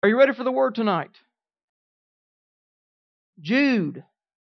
Are you ready for the word tonight? Jude.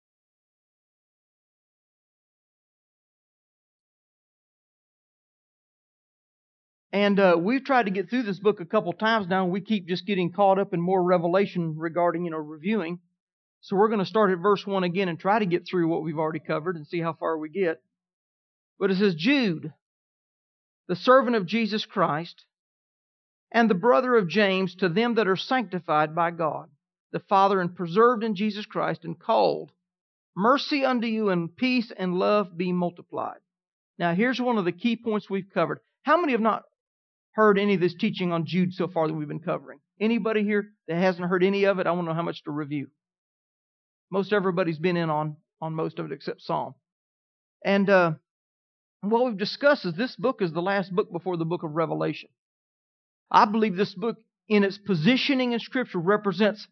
And we've tried to get through this book a couple times now, and we keep just getting caught up in more revelation regarding, reviewing. So we're going to start at verse 1 again and try to get through what we've already covered and see how far we get. But it says, Jude, the servant of Jesus Christ, and the brother of James, to them that are sanctified by God, the Father, and preserved in Jesus Christ, and called, mercy unto you, and peace and love be multiplied. Now here's one of the key points we've covered. How many have not heard any of this teaching on Jude so far that we've been covering? Anybody here that hasn't heard any of it? I want to know how much to review. Most everybody's been in on most of it except Psalm. And what we've discussed is this book is the last book before the book of Revelation. I believe this book, in its positioning in Scripture, represents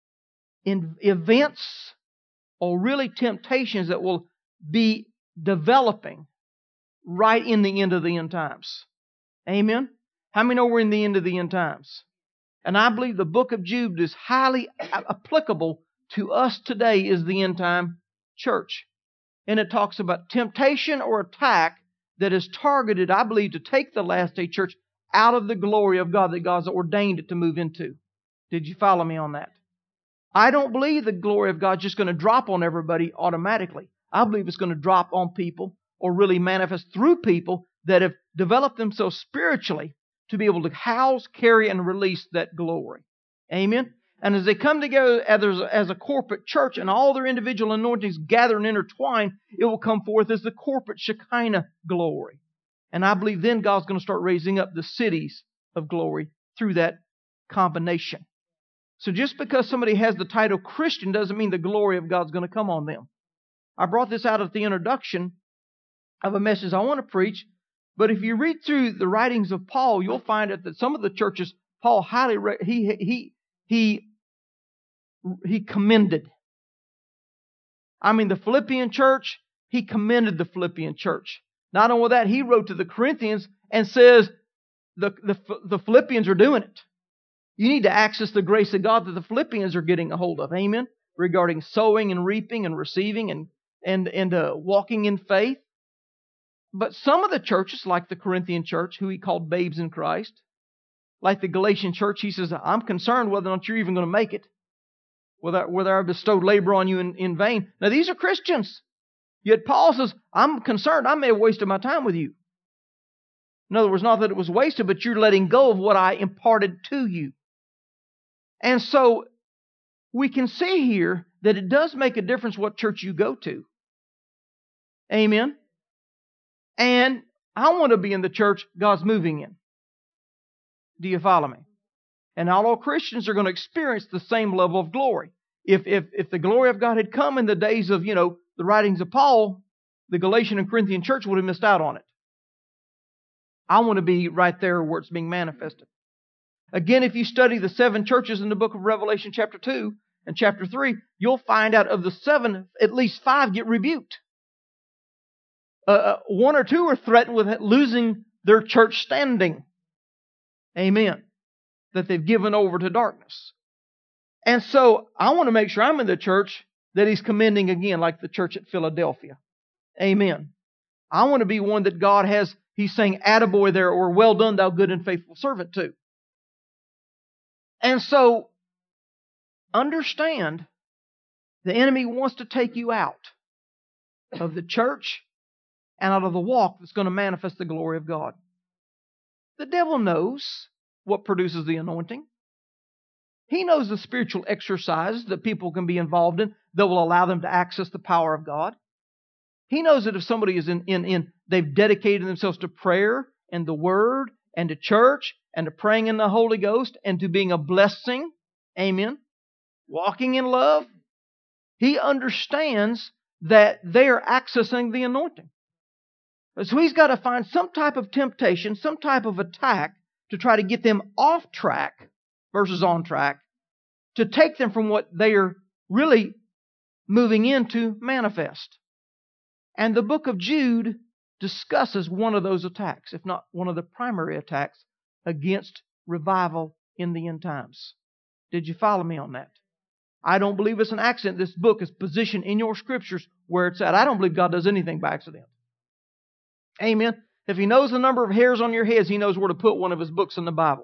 events or really temptations that will be developing right in the end of the end times. Amen? How many know we're in the end of the end times? And I believe the book of Jude is highly applicable to us today as the end time church. And it talks about temptation or attack that is targeted, I believe, to take the last day church out of the glory of God that God's ordained it to move into. Did you follow me on that? I don't believe the glory of God's just going to drop on everybody automatically. I believe it's going to drop on people or really manifest through people that have developed themselves spiritually to be able to house, carry, and release that glory. Amen? And as they come together as a corporate church and all their individual anointings gather and intertwine, it will come forth as the corporate Shekinah glory. And I believe then God's going to start raising up the cities of glory through that combination. So just because somebody has the title Christian doesn't mean the glory of God's going to come on them. I brought this out at the introduction of a message I want to preach. But if you read through the writings of Paul, you'll find that some of the churches Paul he commended. I mean, the Philippian church, he commended the Philippian church. Not only that, he wrote to the Corinthians and says the Philippians are doing it. You need to access the grace of God that the Philippians are getting a hold of. Amen? Regarding sowing and reaping and receiving and walking in faith. But some of the churches, like the Corinthian church, who he called babes in Christ, like the Galatian church, he says, I'm concerned whether or not you're even going to make it, whether I've bestowed labor on you in vain. Now, these are Christians. Yet Paul says, I'm concerned I may have wasted my time with you. In other words, not that it was wasted, but you're letting go of what I imparted to you. And so we can see here that it does make a difference what church you go to. Amen? And I want to be in the church God's moving in. Do you follow me? And not all Christians are going to experience the same level of glory. If the glory of God had come in the days of, the writings of Paul, the Galatian and Corinthian church would have missed out on it. I want to be right there where it's being manifested. Again, if you study the 7 churches in the book of Revelation chapter 2 and chapter 3, you'll find out of the 7, at least 5 get rebuked. 1 or 2 are threatened with losing their church standing. Amen. That they've given over to darkness. And so I want to make sure I'm in the church that He's commending again, like the church at Philadelphia. Amen. I want to be one that God has, He's saying, attaboy there, or well done, thou good and faithful servant too. And so, understand, the enemy wants to take you out of the church and out of the walk that's going to manifest the glory of God. The devil knows what produces the anointing. He knows the spiritual exercises that people can be involved in that will allow them to access the power of God. He knows that if somebody is they've dedicated themselves to prayer and the Word and to church and to praying in the Holy Ghost and to being a blessing, amen, walking in love, he understands that they are accessing the anointing. So he's got to find some type of temptation, some type of attack to try to get them off track versus on track, to take them from what they are really moving into manifest. And the book of Jude discusses one of those attacks, if not one of the primary attacks, against revival in the end times. Did you follow me on that? I don't believe it's an accident. This book is positioned in your Scriptures where it's at. I don't believe God does anything by accident. Amen. If He knows the number of hairs on your heads, He knows where to put one of His books in the Bible.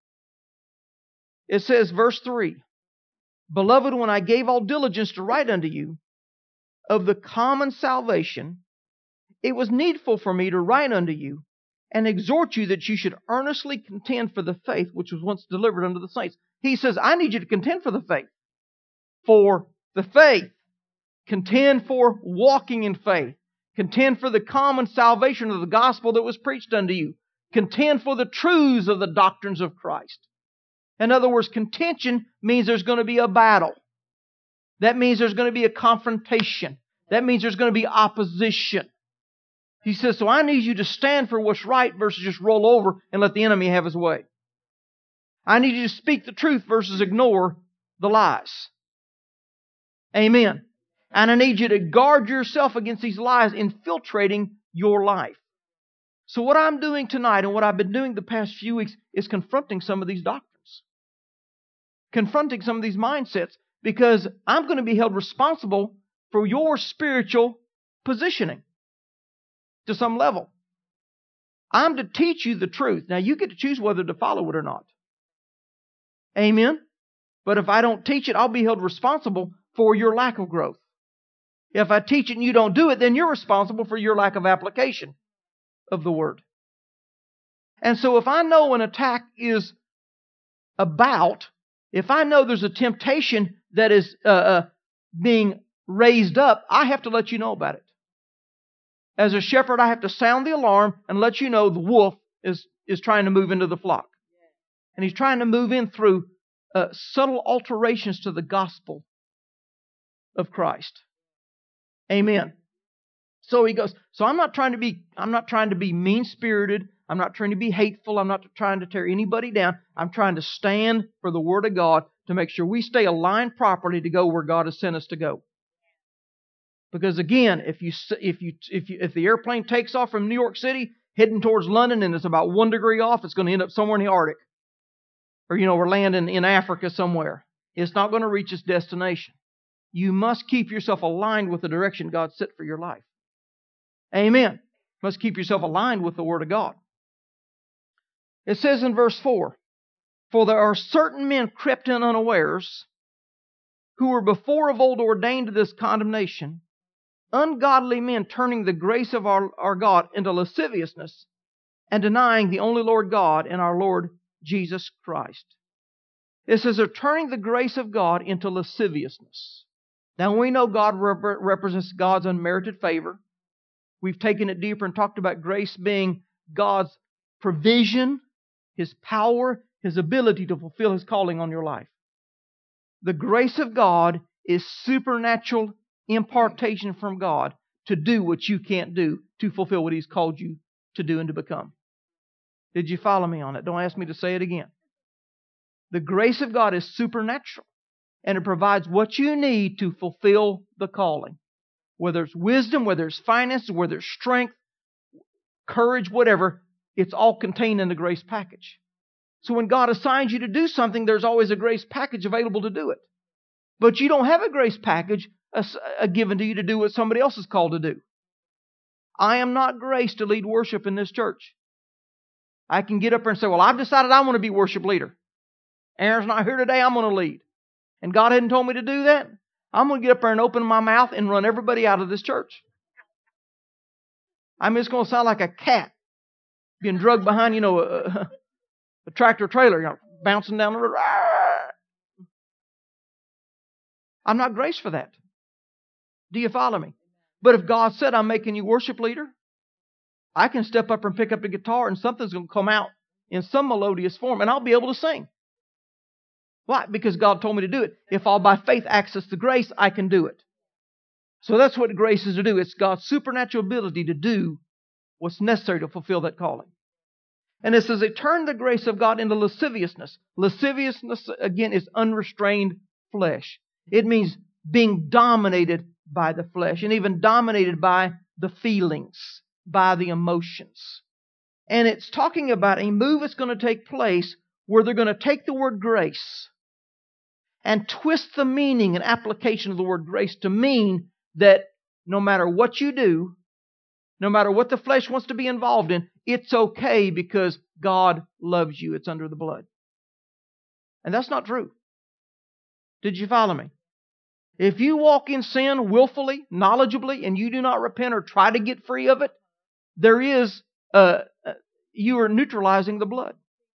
It says, verse 3, Beloved, when I gave all diligence to write unto you of the common salvation, it was needful for me to write unto you and exhort you that you should earnestly contend for the faith which was once delivered unto the saints. He says, I need you to contend for the faith. For the faith. Contend for walking in faith. Contend for the common salvation of the gospel that was preached unto you. Contend for the truths of the doctrines of Christ. In other words, contention means there's going to be a battle. That means there's going to be a confrontation. That means there's going to be opposition. He says, so I need you to stand for what's right versus just roll over and let the enemy have his way. I need you to speak the truth versus ignore the lies. Amen. And I need you to guard yourself against these lies infiltrating your life. So what I'm doing tonight and what I've been doing the past few weeks is confronting some of these doctrines. Confronting some of these mindsets, because I'm going to be held responsible for your spiritual positioning to some level. I'm to teach you the truth. Now you get to choose whether to follow it or not. Amen? But if I don't teach it, I'll be held responsible for your lack of growth. If I teach it and you don't do it, then you're responsible for your lack of application of the Word. And so if I know an attack is about, if I know there's a temptation that is being raised up, I have to let you know about it. As a shepherd, I have to sound the alarm and let you know the wolf is trying to move into the flock. And he's trying to move in through subtle alterations to the gospel of Christ. Amen. So he goes, so I'm not trying to be mean-spirited. I'm not trying to be hateful. I'm not trying to tear anybody down. I'm trying to stand for the Word of God to make sure we stay aligned properly to go where God has sent us to go. Because again, if the airplane takes off from New York City heading towards London and it's about 1 degree off, it's going to end up somewhere in the Arctic. Or we're landing in Africa somewhere. It's not going to reach its destination. You must keep yourself aligned with the direction God set for your life. Amen. You must keep yourself aligned with the Word of God. It says in verse 4, For there are certain men crept in unawares, who were before of old ordained to this condemnation, ungodly men turning the grace of our God into lasciviousness, and denying the only Lord God and our Lord Jesus Christ. It says they're turning the grace of God into lasciviousness. Now we know God represents God's unmerited favor. We've taken it deeper and talked about grace being God's provision, His power, His ability to fulfill His calling on your life. The grace of God is supernatural impartation from God to do what you can't do, to fulfill what He's called you to do and to become. Did you follow me on it? Don't ask me to say it again. The grace of God is supernatural, and it provides what you need to fulfill the calling. Whether it's wisdom, whether it's finances, whether it's strength, courage, whatever, it's all contained in the grace package. So when God assigns you to do something, there's always a grace package available to do it. But you don't have a grace package given to you to do what somebody else is called to do. I am not graced to lead worship in this church. I can get up there and say, well, I've decided I want to be worship leader. Aaron's not here today, I'm going to lead. And God hadn't told me to do that. I'm going to get up there and open my mouth and run everybody out of this church. I'm just going to sound like a cat being drugged behind, a tractor trailer, bouncing down the road. I'm not graced for that. Do you follow me? But if God said, I'm making you worship leader, I can step up and pick up the guitar and something's going to come out in some melodious form and I'll be able to sing. Why? Because God told me to do it. If I'll by faith access the grace, I can do it. So that's what grace is to do. It's God's supernatural ability to do what's necessary to fulfill that calling. And it says they turn the grace of God into lasciviousness. Lasciviousness, again, is unrestrained flesh. It means being dominated by the flesh and even dominated by the feelings, by the emotions. And it's talking about a move that's going to take place where they're going to take the word grace and twist the meaning and application of the word grace to mean that no matter what you do, no matter what the flesh wants to be involved in, it's okay because God loves you. It's under the blood. And that's not true. Did you follow me? If you walk in sin willfully, knowledgeably, and you do not repent or try to get free of it, you are neutralizing the blood.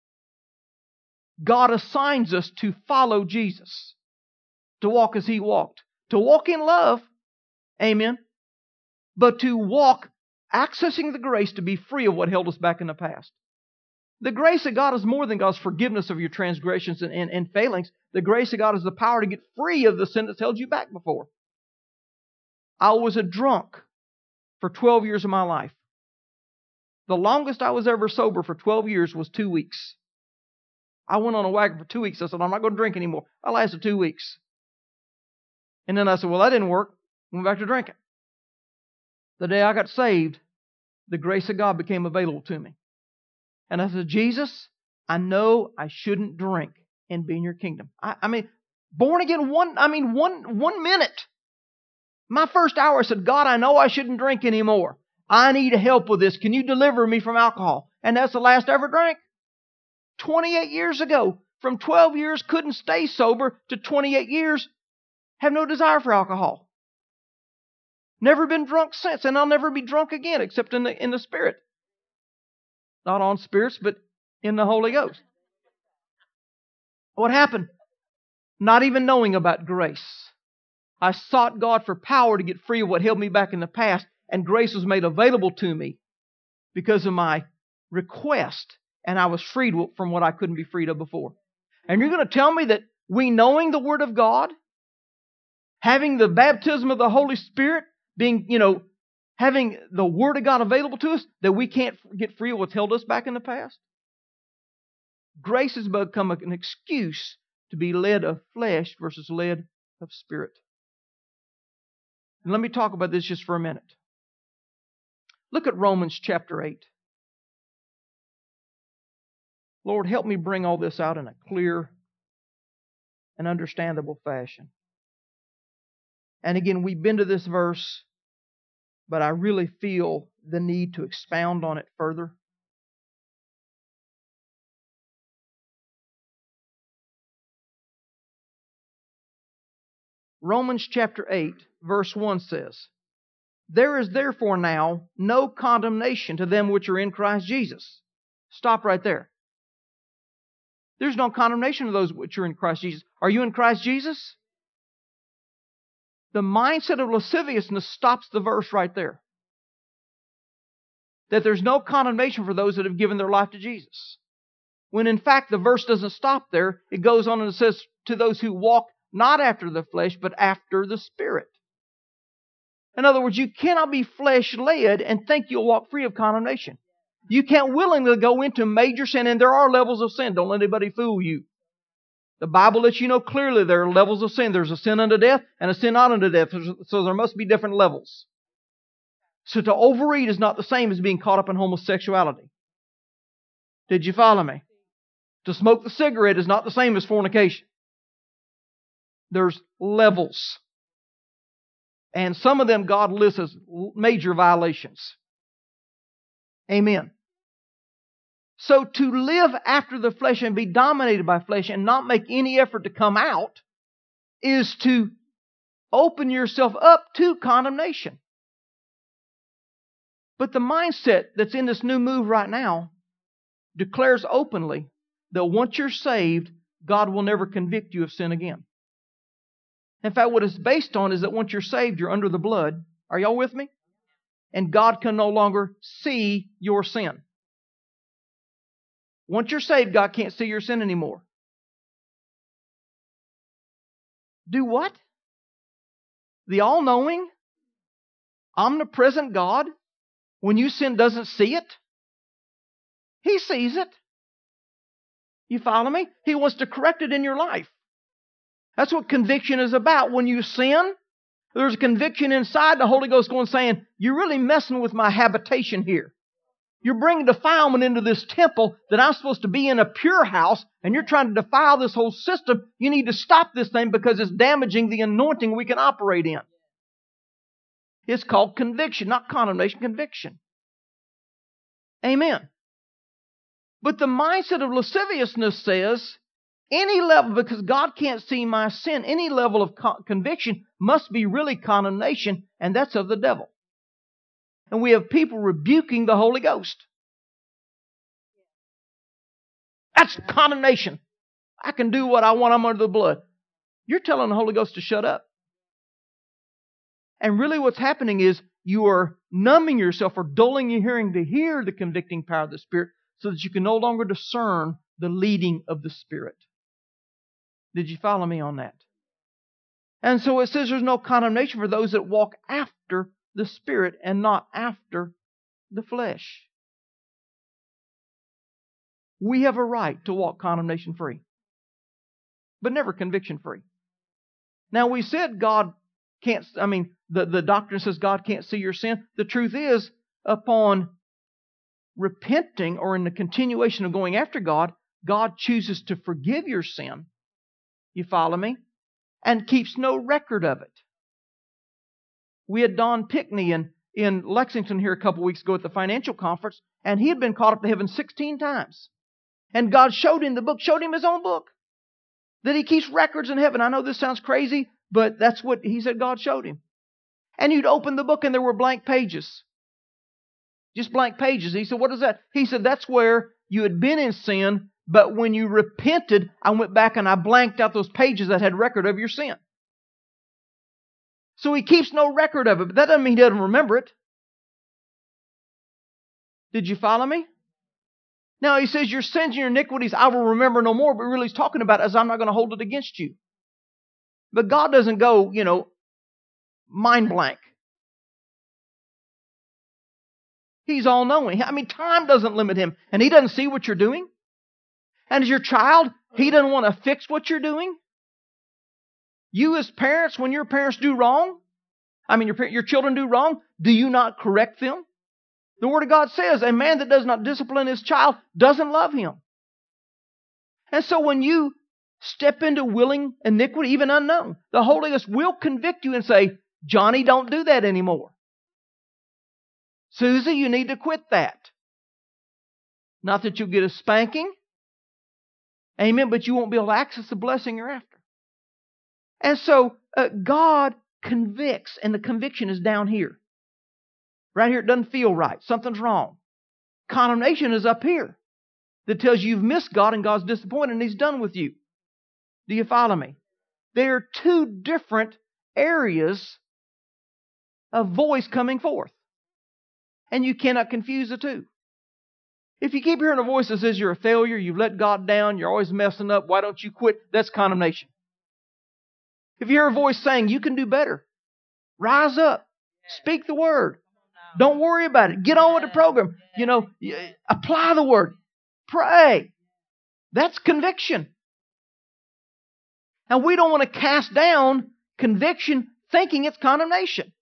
God assigns us to follow Jesus, to walk as He walked, to walk in love, amen, but to walk accessing the grace to be free of what held us back in the past. The grace of God is more than God's forgiveness of your transgressions and failings. The grace of God is the power to get free of the sin that's held you back before. I was a drunk for 12 years of my life. The longest I was ever sober for 12 years was 2 weeks. I went on a wagon for 2 weeks. I said, I'm not going to drink anymore. I lasted 2 weeks. And then I said, well, that didn't work. I went back to drinking. The day I got saved, the grace of God became available to me. And I said, Jesus, I know I shouldn't drink and be in your kingdom. I mean, born again one minute. My first hour, I said, God, I know I shouldn't drink anymore. I need help with this. Can you deliver me from alcohol? And that's the last I ever drank. 28 years ago. From 12 years, couldn't stay sober, to 28 years, have no desire for alcohol. Never been drunk since, and I'll never be drunk again, except in the Spirit. Not on spirits, but in the Holy Ghost. What happened? Not even knowing about grace. I sought God for power to get free of what held me back in the past, and grace was made available to me because of my request, and I was freed from what I couldn't be freed of before. And you're going to tell me that we knowing the Word of God, having the baptism of the Holy Spirit, being, having the Word of God available to us, that we can't get free of what's held us back in the past? Grace has become an excuse to be led of flesh versus led of Spirit. And let me talk about this just for a minute. Look at Romans chapter 8. Lord, help me bring all this out in a clear and understandable fashion. And again, we've been to this verse, but I really feel the need to expound on it further. Romans chapter 8, verse 1 says, There is therefore now no condemnation to them which are in Christ Jesus. Stop right there. There's no condemnation to those which are in Christ Jesus. Are you in Christ Jesus? The mindset of lasciviousness stops the verse right there. That there's no condemnation for those that have given their life to Jesus. When in fact the verse doesn't stop there. It goes on and it says, to those who walk not after the flesh, but after the Spirit. In other words, you cannot be flesh-led and think you'll walk free of condemnation. You can't willingly go into major sin, and there are levels of sin. Don't let anybody fool you. The Bible lets you know clearly there are levels of sin. There's a sin unto death and a sin not unto death. So there must be different levels. So to overeat is not the same as being caught up in homosexuality. Did you follow me? To smoke the cigarette is not the same as fornication. There's levels. And some of them God lists as major violations. Amen. So to live after the flesh and be dominated by flesh and not make any effort to come out is to open yourself up to condemnation. But the mindset that's in this new move right now declares openly that once you're saved, God will never convict you of sin again. In fact, what it's based on is that once you're saved, you're under the blood. Are y'all with me? And God can no longer see your sin. Once you're saved, God can't see your sin anymore. Do what? The all-knowing, omnipresent God, when you sin, doesn't see it? He sees it. You follow me? He wants to correct it in your life. That's what conviction is about. When you sin, there's a conviction inside, the Holy Ghost going saying, you're really messing with my habitation here. You're bringing defilement into this temple that I'm supposed to be in a pure house, and you're trying to defile this whole system. You need to stop this thing because it's damaging the anointing we can operate in. It's called conviction, not condemnation, conviction. Amen. But the mindset of lasciviousness says, any level, because God can't see my sin, any level of conviction must be really condemnation, and that's of the devil. And we have people rebuking the Holy Ghost. That's condemnation. I can do what I want. I'm under the blood. You're telling the Holy Ghost to shut up. And really what's happening is you are numbing yourself or dulling your hearing to hear the convicting power of the Spirit so that you can no longer discern the leading of the Spirit. Did you follow me on that? And so it says there's no condemnation for those that walk after the Spirit and not after the flesh. We have a right to walk condemnation free, but never conviction free. Now we said God can't, the doctrine says God can't see your sin. The truth is, upon repenting or in the continuation of going after God, God chooses to forgive your sin. You follow me? And keeps no record of it. We had Don Pickney in Lexington here a couple weeks ago at the financial conference, and he had been caught up to heaven 16 times. And God showed him the book, showed him his own book, that he keeps records in heaven. I know this sounds crazy, but that's what he said God showed him. And you'd open the book and there were blank pages. Just blank pages. He said, what is that? He said, that's where you had been in sin, but when you repented, I went back and I blanked out those pages that had record of your sin. So he keeps no record of it, but that doesn't mean he doesn't remember it. Did you follow me? Now he says, your sins and your iniquities I will remember no more, but really he's talking about is I'm not going to hold it against you. But God doesn't go, mind blank. He's all-knowing. Time doesn't limit him, and he doesn't see what you're doing. And as your child, he doesn't want to fix what you're doing. You as parents, when your parents do wrong, your children do wrong, do you not correct them? The Word of God says, a man that does not discipline his child doesn't love him. And so when you step into willing iniquity, even unknown, the Holy Ghost will convict you and say, Johnny, don't do that anymore. Susie, you need to quit that. Not that you'll get a spanking. Amen, but you won't be able to access the blessing you're after. And so God convicts, and the conviction is down here. Right here, it doesn't feel right. Something's wrong. Condemnation is up here that tells you you've missed God and God's disappointed and He's done with you. Do you follow me? There are two different areas of voice coming forth. And you cannot confuse the two. If you keep hearing a voice that says you're a failure, you've let God down, you're always messing up, why don't you quit? That's condemnation. If you hear a voice saying you can do better, rise up, speak the Word. Don't worry about it. Get on with the program. Apply the Word. Pray. That's conviction. And we don't want to cast down conviction thinking it's condemnation.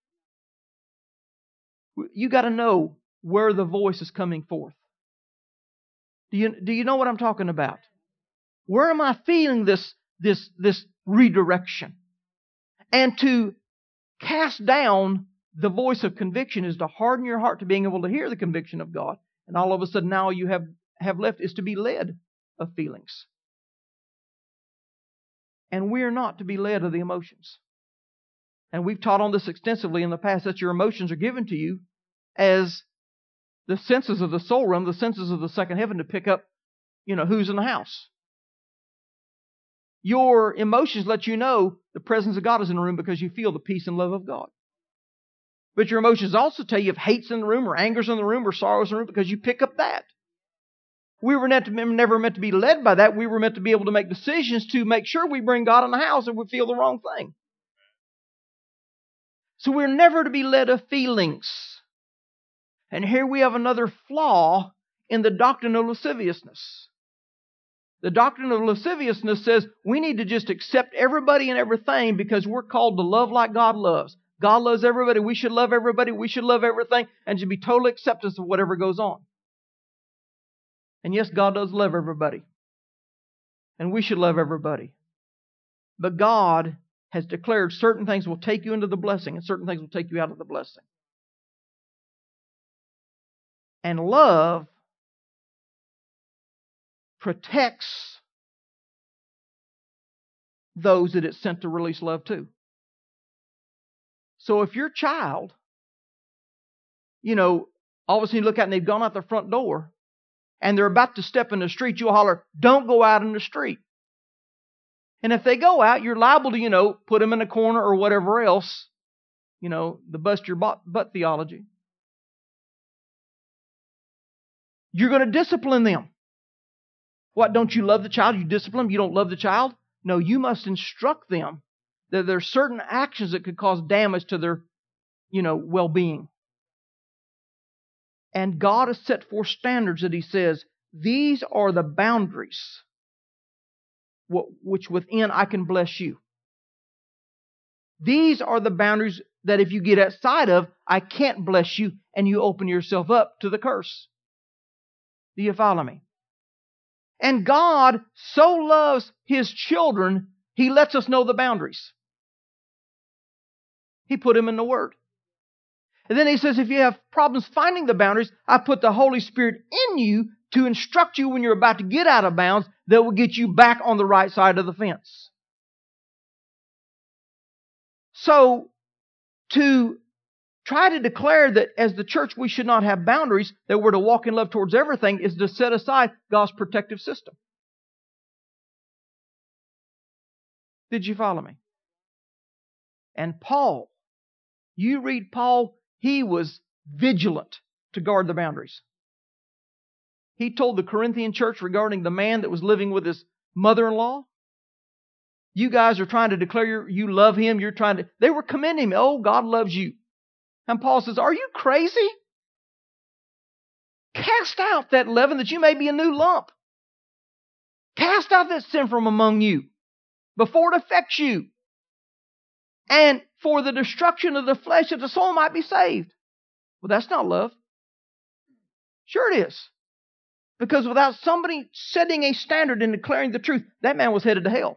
You got to know where the voice is coming forth. Do you know what I'm talking about? Where am I feeling this redirection? And to cast down the voice of conviction is to harden your heart to being able to hear the conviction of God. And all of a sudden now you have left is to be led of feelings. And we are not to be led of the emotions. And we've taught on this extensively in the past that your emotions are given to you as the senses of the soul realm, the senses of the second heaven to pick up, who's in the house. Your emotions let you know the presence of God is in the room because you feel the peace and love of God. But your emotions also tell you if hate's in the room or anger's in the room or sorrow's in the room because you pick up that. We were never meant to be led by that. We were meant to be able to make decisions to make sure we bring God in the house if we feel the wrong thing. So we're never to be led of feelings. And here we have another flaw in the doctrine of lasciviousness. The doctrine of lasciviousness says we need to just accept everybody and everything because we're called to love like God loves. God loves everybody. We should love everybody. We should love everything and should be total acceptance of whatever goes on. And yes, God does love everybody. And we should love everybody. But God has declared certain things will take you into the blessing and certain things will take you out of the blessing. And love protects those that it's sent to release love to. So if your child, all of a sudden you look out and they've gone out the front door and they're about to step in the street, you'll holler, "Don't go out in the street." And if they go out, you're liable to, put them in a corner or whatever else, the bust your butt theology. You're going to discipline them. What, don't you love the child? You discipline them? You don't love the child? No, you must instruct them that there are certain actions that could cause damage to their, well-being. And God has set forth standards that He says, these are the boundaries which within I can bless you. These are the boundaries that if you get outside of, I can't bless you, and you open yourself up to the curse. Do you follow me? And God so loves His children, He lets us know the boundaries. He put them in the Word. And then He says, if you have problems finding the boundaries, I put the Holy Spirit in you to instruct you when you're about to get out of bounds that will get you back on the right side of the fence. So, to try to declare that as the church we should not have boundaries, that we're to walk in love towards everything, is to set aside God's protective system. Did you follow me? And Paul, you read Paul, he was vigilant to guard the boundaries. He told the Corinthian church regarding the man that was living with his mother-in-law, you guys are trying to declare you love him. They were commending him. Oh, God loves you. And Paul says, are you crazy? Cast out that leaven that you may be a new lump. Cast out that sin from among you before it affects you. And for the destruction of the flesh, that the soul might be saved. Well, that's not love. Sure it is. Because without somebody setting a standard and declaring the truth, that man was headed to hell.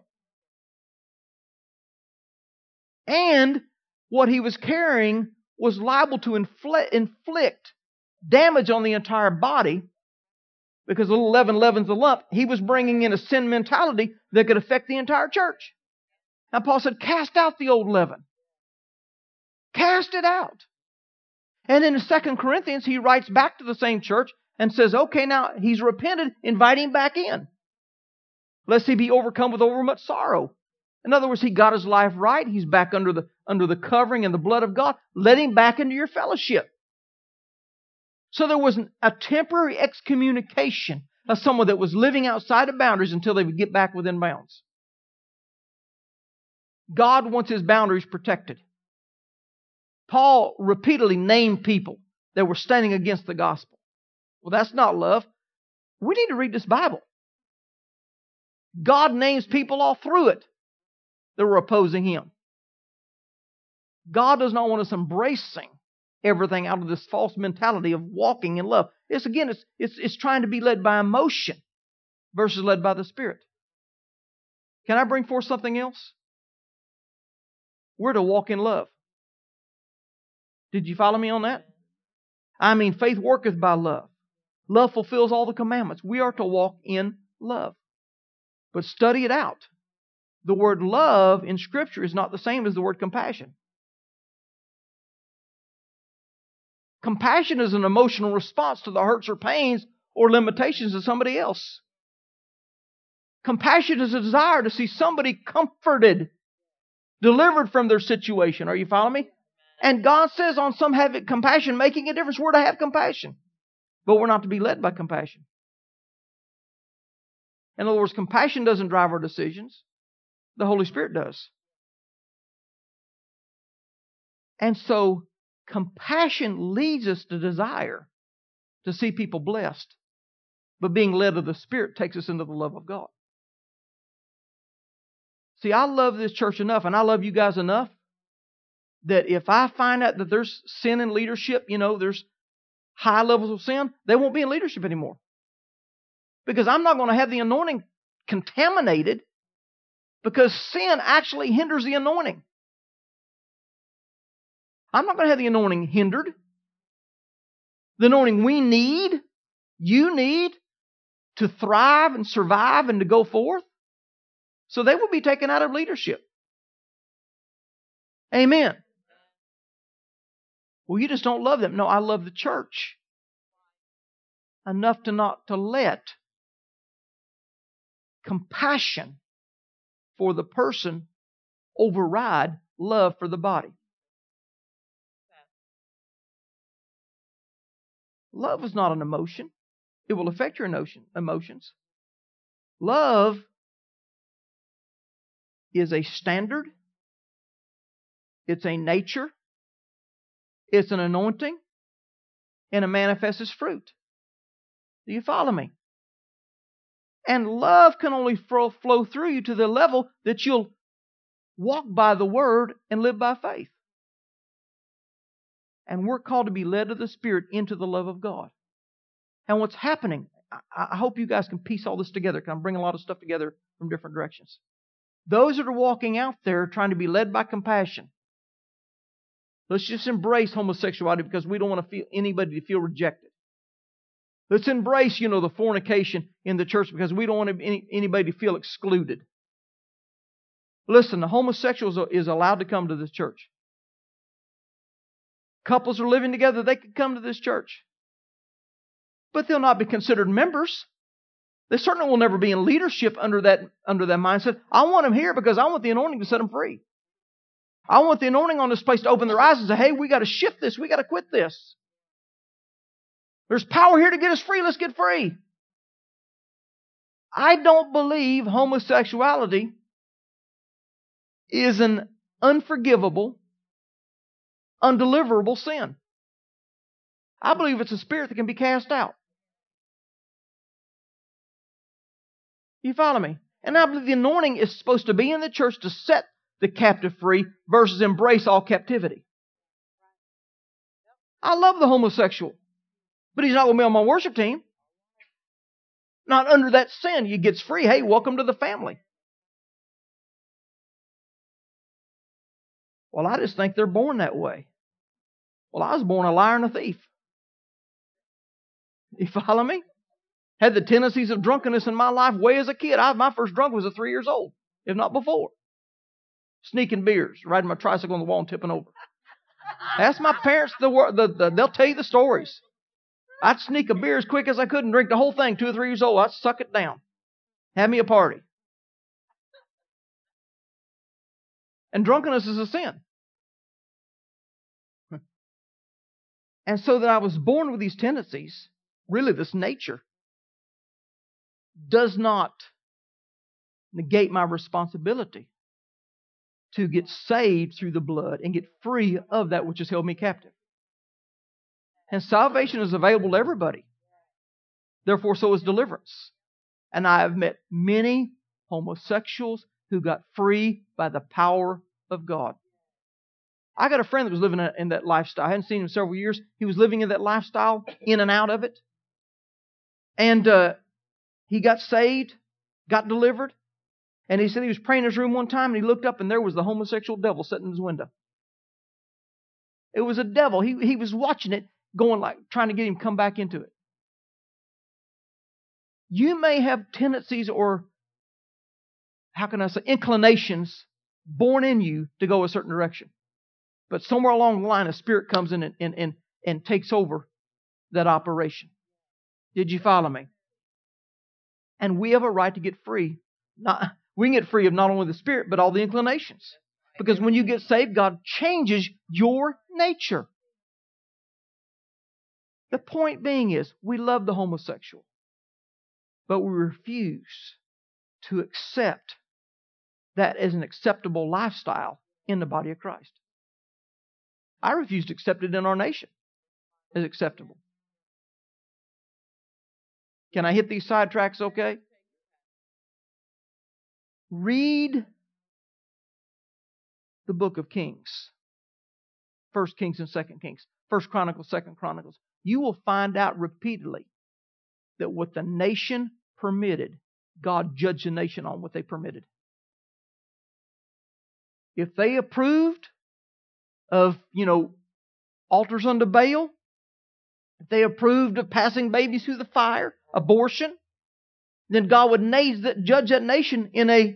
And what he was carrying was liable to inflict damage on the entire body, because a little leaven leavens a lump. He was bringing in a sin mentality that could affect the entire church. And Paul said, cast out the old leaven. Cast it out. And in 2 Corinthians, he writes back to the same church and says, okay, now he's repented, invite him back in, lest he be overcome with overmuch sorrow. In other words, he got his life right. He's back under the covering and the blood of God. Let him back into your fellowship. So there was a temporary excommunication of someone that was living outside of boundaries until they would get back within bounds. God wants His boundaries protected. Paul repeatedly named people that were standing against the gospel. Well, that's not love. We need to read this Bible. God names people all through it that were opposing Him. God does not want us embracing everything out of this false mentality of walking in love. It's trying to be led by emotion versus led by the Spirit. Can I bring forth something else? We're to walk in love. Did you follow me on that? I mean, faith worketh by love. Love fulfills all the commandments. We are to walk in love. But study it out. The word love in Scripture is not the same as the word compassion. Compassion is an emotional response to the hurts or pains or limitations of somebody else. Compassion is a desire to see somebody comforted, delivered from their situation. Are you following me? And God says on some have compassion making a difference. We're to have compassion. But we're not to be led by compassion. In other words, compassion doesn't drive our decisions. The Holy Spirit does. And so, compassion leads us to desire to see people blessed. But being led of the Spirit takes us into the love of God. See, I love this church enough, and I love you guys enough, that if I find out that there's sin in leadership, there's high levels of sin, they won't be in leadership anymore. Because I'm not going to have the anointing contaminated, because sin actually hinders the anointing. I'm not going to have the anointing hindered. The anointing we need, you need, to thrive and survive and to go forth. So they will be taken out of leadership. Amen. Well, you just don't love them. No, I love the church enough to not to let compassion for the person override love for the body. Love is not an emotion. It will affect your emotions. Love is a standard. It's a nature. It's an anointing. And it manifests as fruit. Do you follow me? And love can only flow through you to the level that you'll walk by the Word and live by faith. And we're called to be led of the Spirit into the love of God. And what's happening, I hope you guys can piece all this together, because I'm bringing a lot of stuff together from different directions. Those that are walking out there trying to be led by compassion, let's just embrace homosexuality, because we don't want to feel anybody to feel rejected. Let's embrace, the fornication in the church, because we don't want anybody to feel excluded. Listen, the homosexuals is allowed to come to this church. Couples are living together, they could come to this church. But they'll not be considered members. They certainly will never be in leadership under that mindset. I want them here because I want the anointing to set them free. I want the anointing on this place to open their eyes and say, hey, we got to shift this. We got to quit this. There's power here to get us free. Let's get free. I don't believe homosexuality is an unforgivable, undeliverable sin. I believe it's a spirit that can be cast out. You follow me? And I believe the anointing is supposed to be in the church to set the captive free versus embrace all captivity. I love the homosexual, but he's not going to be on my worship team. Not under that sin. He gets free. Hey, welcome to the family. Well, I just think they're born that way. Well, I was born a liar and a thief. You follow me? Had the tendencies of drunkenness in my life way as a kid. My first drunk was at 3 years old, if not before. Sneaking beers, riding my tricycle on the wall and tipping over. Ask my parents, they'll tell you the stories. I'd sneak a beer as quick as I could and drink the whole thing, 2 or 3 years old. I'd suck it down. Have me a party. And drunkenness is a sin. And so that I was born with these tendencies, really this nature, does not negate my responsibility to get saved through the blood and get free of that which has held me captive. And salvation is available to everybody. Therefore, so is deliverance. And I have met many homosexuals who got free by the power of God. I got a friend that was living in that lifestyle. I hadn't seen him in several years. He was living in that lifestyle, in and out of it. And he got saved, got delivered. And he said he was praying in his room one time and he looked up and there was the homosexual devil sitting in his window. It was a devil. He was watching it, going like, trying to get him to come back into it. You may have tendencies or, how can I say, inclinations born in you to go a certain direction. But somewhere along the line, a spirit comes in and takes over that operation. Did you follow me? And we have a right to get free. We can get free of not only the spirit, but all the inclinations. Because when you get saved, God changes your nature. The point being is, we love the homosexual, but we refuse to accept that as an acceptable lifestyle in the body of Christ. I refuse to accept it in our nation as acceptable. Can I hit these sidetracks okay? Read the book of Kings. 1 Kings and 2 Kings. 1 Chronicles, 2 Chronicles. You will find out repeatedly that what the nation permitted, God judged the nation on what they permitted. If they approved of, altars unto Baal, if they approved of passing babies through the fire, abortion, then God would judge that nation in a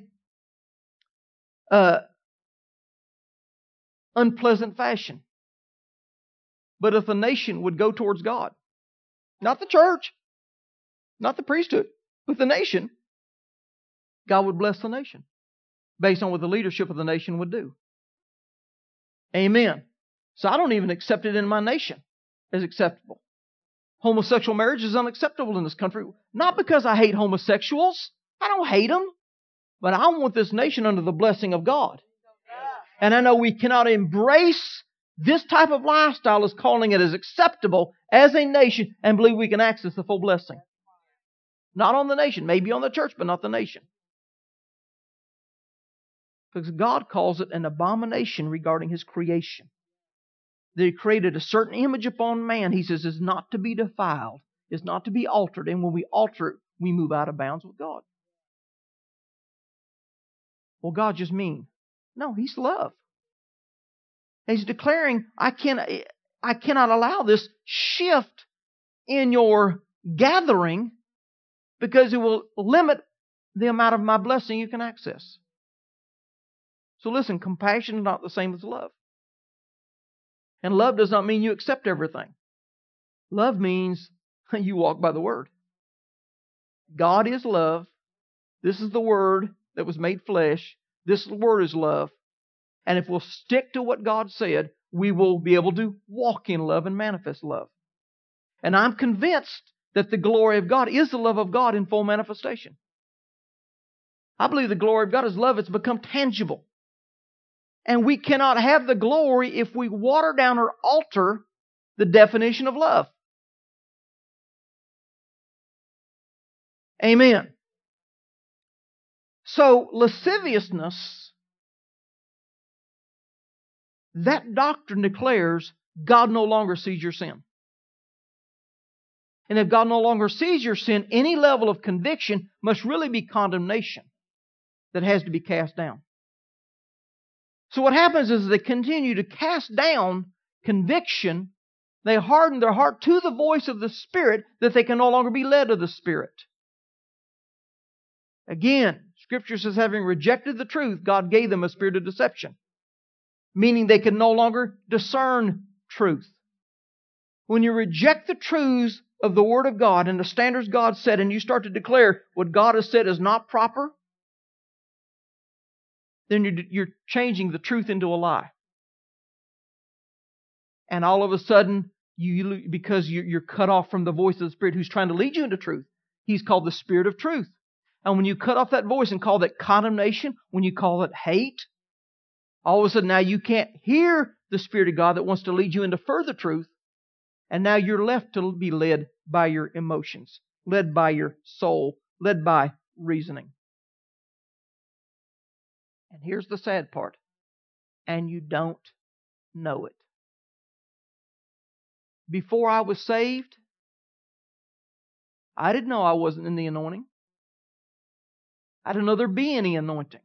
unpleasant fashion. But if the nation would go towards God, not the church, not the priesthood, but the nation, God would bless the nation based on what the leadership of the nation would do. Amen. So I don't even accept it in my nation as acceptable. Homosexual marriage is unacceptable in this country. Not because I hate homosexuals. I don't hate them. But I want this nation under the blessing of God. And I know we cannot embrace this type of lifestyle as calling it as acceptable as a nation and believe we can access the full blessing. Not on the nation. Maybe on the church, but not the nation. Because God calls it an abomination regarding His creation. That He created a certain image upon man, He says, is not to be defiled, is not to be altered. And when we alter it, we move out of bounds with God. Well, God's just mean. No, He's love. He's declaring, I cannot allow this shift in your gathering because it will limit the amount of my blessing you can access. So listen, compassion is not the same as love. And love does not mean you accept everything. Love means you walk by the Word. God is love. This is the Word that was made flesh. This Word is love. And if we'll stick to what God said, we will be able to walk in love and manifest love. And I'm convinced that the glory of God is the love of God in full manifestation. I believe the glory of God is love. It's become tangible. And we cannot have the glory if we water down or alter the definition of love. Amen. So, lasciviousness, that doctrine declares God no longer sees your sin. And if God no longer sees your sin, any level of conviction must really be condemnation that has to be cast down. So what happens is they continue to cast down conviction. They harden their heart to the voice of the Spirit that they can no longer be led of the Spirit. Again, Scripture says, having rejected the truth, God gave them a spirit of deception, meaning they can no longer discern truth. When you reject the truths of the Word of God and the standards God set, and you start to declare what God has said is not proper, then you're changing the truth into a lie. And all of a sudden, because you're cut off from the voice of the Spirit who's trying to lead you into truth, He's called the Spirit of truth. And when you cut off that voice and call that condemnation, when you call it hate, all of a sudden now you can't hear the Spirit of God that wants to lead you into further truth. And now you're left to be led by your emotions, led by your soul, led by reasoning. And here's the sad part. And you don't know it. Before I was saved, I didn't know I wasn't in the anointing. I didn't know there'd be any anointing.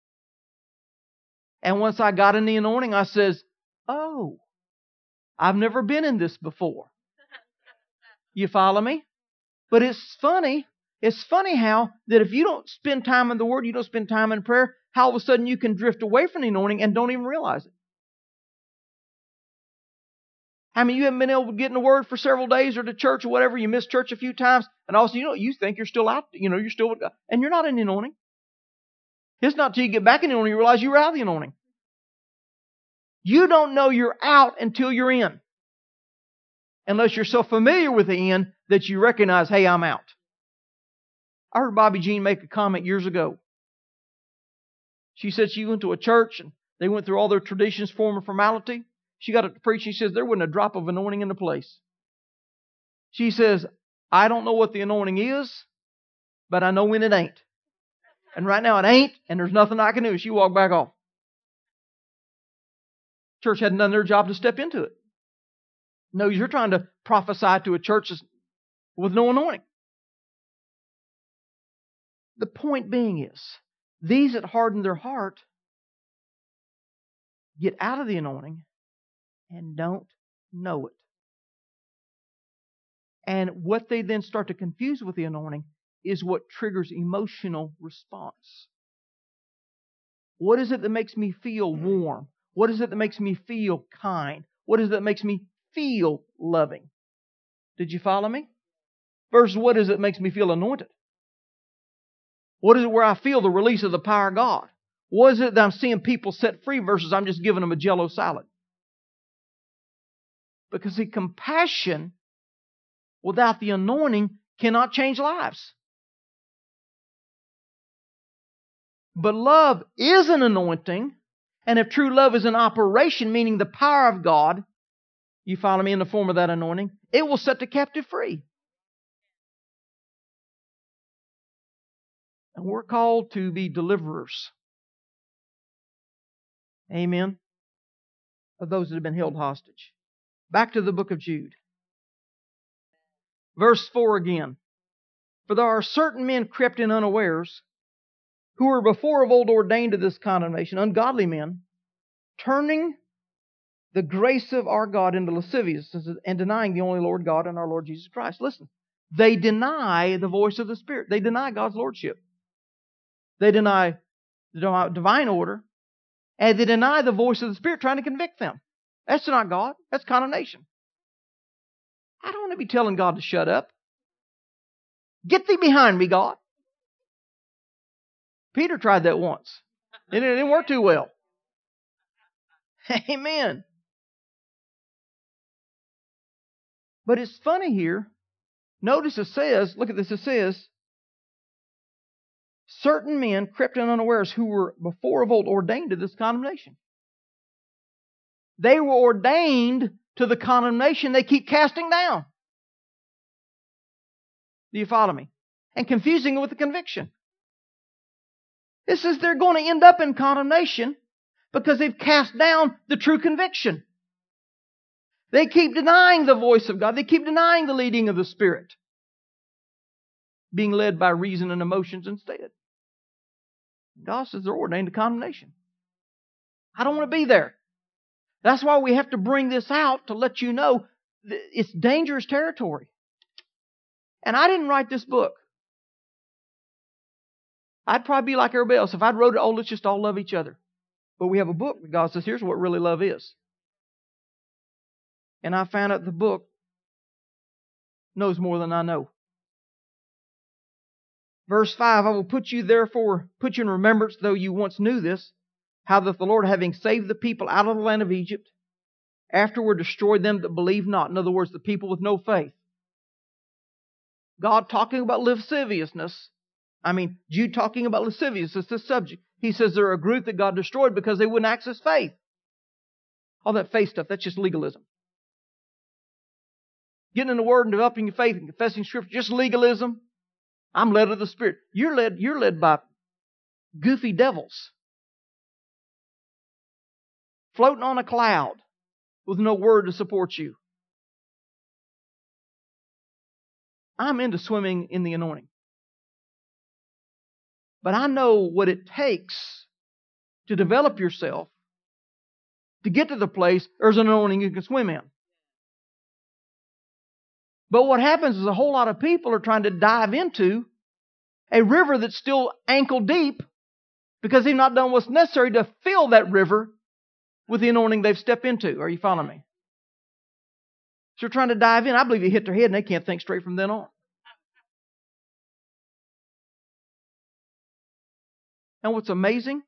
And once I got in the anointing, I says, oh, I've never been in this before. You follow me? But it's funny. It's funny how that if you don't spend time in the Word, you don't spend time in prayer, how all of a sudden you can drift away from the anointing and don't even realize it. I mean, you haven't been able to get in the Word for several days or to church or whatever. You missed church a few times, and also, you think you're still out. You're still with God, and you're not in the anointing. It's not till you get back in the anointing you realize you were out of the anointing. You don't know you're out until you're in, unless you're so familiar with the in that you recognize, hey, I'm out. I heard Bobby Jean make a comment years ago. She said she went to a church and they went through all their traditions, form, and formality. She got up to preach. She says there wasn't a drop of anointing in the place. She says, I don't know what the anointing is, but I know when it ain't. And right now it ain't, and there's nothing I can do. She walked back off. Church hadn't done their job to step into it. No, you're trying to prophesy to a church with no anointing. The point being is, these that harden their heart get out of the anointing and don't know it. And what they then start to confuse with the anointing is what triggers emotional response. What is it that makes me feel warm? What is it that makes me feel kind? What is it that makes me feel loving? Did you follow me? Versus what is it that makes me feel anointed? What is it where I feel the release of the power of God? What is it that I'm seeing people set free versus I'm just giving them a Jell-O salad? Because the compassion without the anointing cannot change lives. But love is an anointing, and if true love is an operation, meaning the power of God, you follow me, in the form of that anointing, it will set the captive free. And we're called to be deliverers. Amen. Of those that have been held hostage. Back to the book of Jude. Verse 4 again. For there are certain men crept in unawares, who were before of old ordained to this condemnation, ungodly men, turning the grace of our God into lasciviousness and denying the only Lord God and our Lord Jesus Christ. Listen, they deny the voice of the Spirit. They deny God's lordship. They deny the divine order, and they deny the voice of the Spirit trying to convict them. That's not God. That's condemnation. I don't want to be telling God to shut up. Get thee behind me, God. Peter tried that once. It didn't work too well. Amen. But it's funny here. Notice it says, look at this, it says, certain men crept in unawares who were before of old ordained to this condemnation. They were ordained to the condemnation they keep casting down. Do you follow me? And confusing it with the conviction. It says they're going to end up in condemnation because they've cast down the true conviction. They keep denying the voice of God. They keep denying the leading of the Spirit. Being led by reason and emotions instead. God says they're ordained to condemnation. I don't want to be there. That's why we have to bring this out to let you know it's dangerous territory. And I didn't write this book. I'd probably be like everybody else. If I'd wrote it, oh, let's just all love each other. But we have a book that God says, here's what really love is. And I found out the book knows more than I know. Verse 5, I will put you in remembrance, though you once knew this, how that the Lord, having saved the people out of the land of Egypt, afterward destroyed them that believe not. In other words, the people with no faith. God talking about lasciviousness. Jude talking about lasciviousness, this subject. He says they're a group that God destroyed because they wouldn't access faith. All that faith stuff, that's just legalism. Getting in the Word and developing your faith and confessing Scripture, just legalism. I'm led of the Spirit. You're led by goofy devils. Floating on a cloud with no word to support you. I'm into swimming in the anointing. But I know what it takes to develop yourself to get to the place there's an anointing you can swim in. But what happens is a whole lot of people are trying to dive into a river that's still ankle deep because they've not done what's necessary to fill that river with the anointing they've stepped into. Are you following me? So you're trying to dive in. I believe you hit their head and they can't think straight from then on. And what's amazing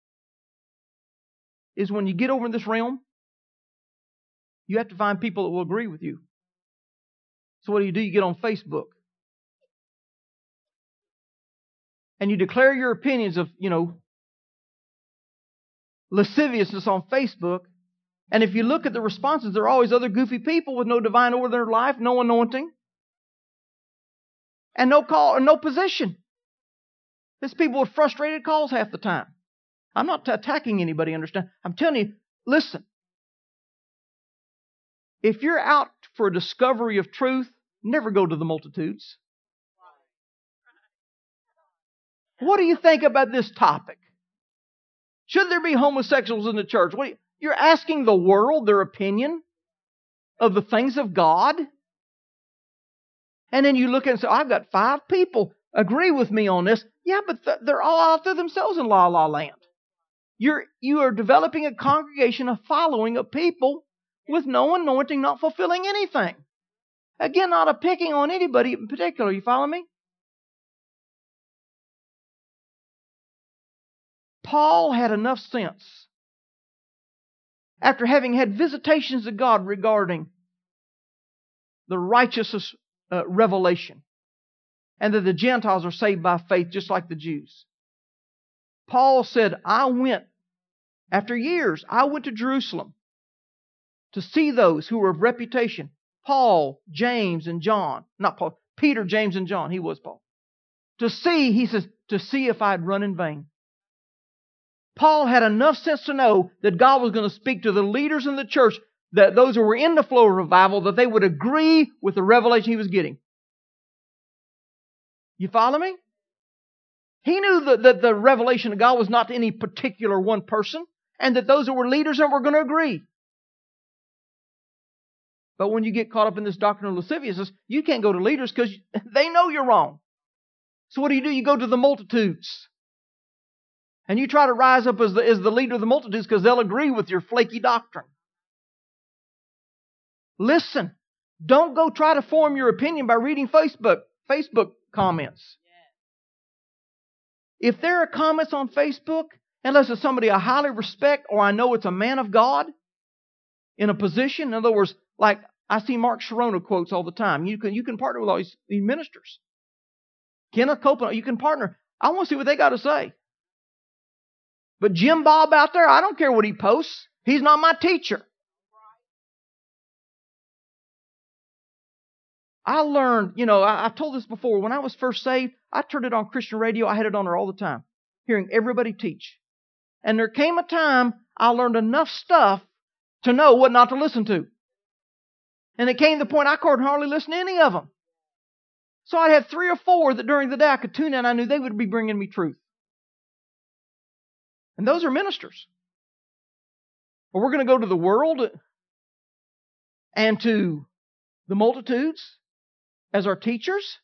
is when you get over in this realm, you have to find people that will agree with you. So what do? You get on Facebook. And you declare your opinions of, lasciviousness on Facebook. And if you look at the responses, there are always other goofy people with no divine order in their life, no anointing, and no call or no position. There's people with frustrated calls half the time. I'm not attacking anybody, understand? I'm telling you, listen. If you're out for a discovery of truth, never go to the multitudes. What do you think about this topic? Should there be homosexuals in the church? You're asking the world their opinion of the things of God? And then you look and say, I've got 5 people agree with me on this. Yeah, but they're all out there themselves in La La Land. You are developing a congregation, a following of people with no anointing, not fulfilling anything. Again, not a picking on anybody in particular. You follow me? Paul had enough sense, after having had visitations of God regarding the righteousness revelation, and that the Gentiles are saved by faith just like the Jews. Paul said, after years, I went to Jerusalem to see those who were of reputation. Paul, James, and John. Not Paul, Peter, James, and John. He was Paul. To see if I'd run in vain. Paul had enough sense to know that God was going to speak to the leaders in the church, that those who were in the flow of revival, that they would agree with the revelation he was getting. You follow me? He knew that the revelation of God was not to any particular one person, and that those who were leaders were going to agree. But when you get caught up in this doctrine of lasciviousness, you can't go to leaders because they know you're wrong. So what do? You go to the multitudes. And you try to rise up as the leader of the multitudes because they'll agree with your flaky doctrine. Listen, don't go try to form your opinion by reading Facebook comments. If there are comments on Facebook, unless it's somebody I highly respect or I know it's a man of God in a position, in other words, like I see Mark Sharona quotes all the time. You can partner with all these ministers. Kenneth Copeland, you can partner. I want to see what they got to say. But Jim Bob out there, I don't care what he posts. He's not my teacher. I learned, I've told this before, when I was first saved, I turned it on Christian radio. I had it on there all the time, hearing everybody teach. And there came a time I learned enough stuff to know what not to listen to. And it came to the point I couldn't hardly listen to any of them. So I'd have 3 or 4 that during the day I could tune in. I knew they would be bringing me truth. And those are ministers. But we're going to go to the world and to the multitudes as our teachers.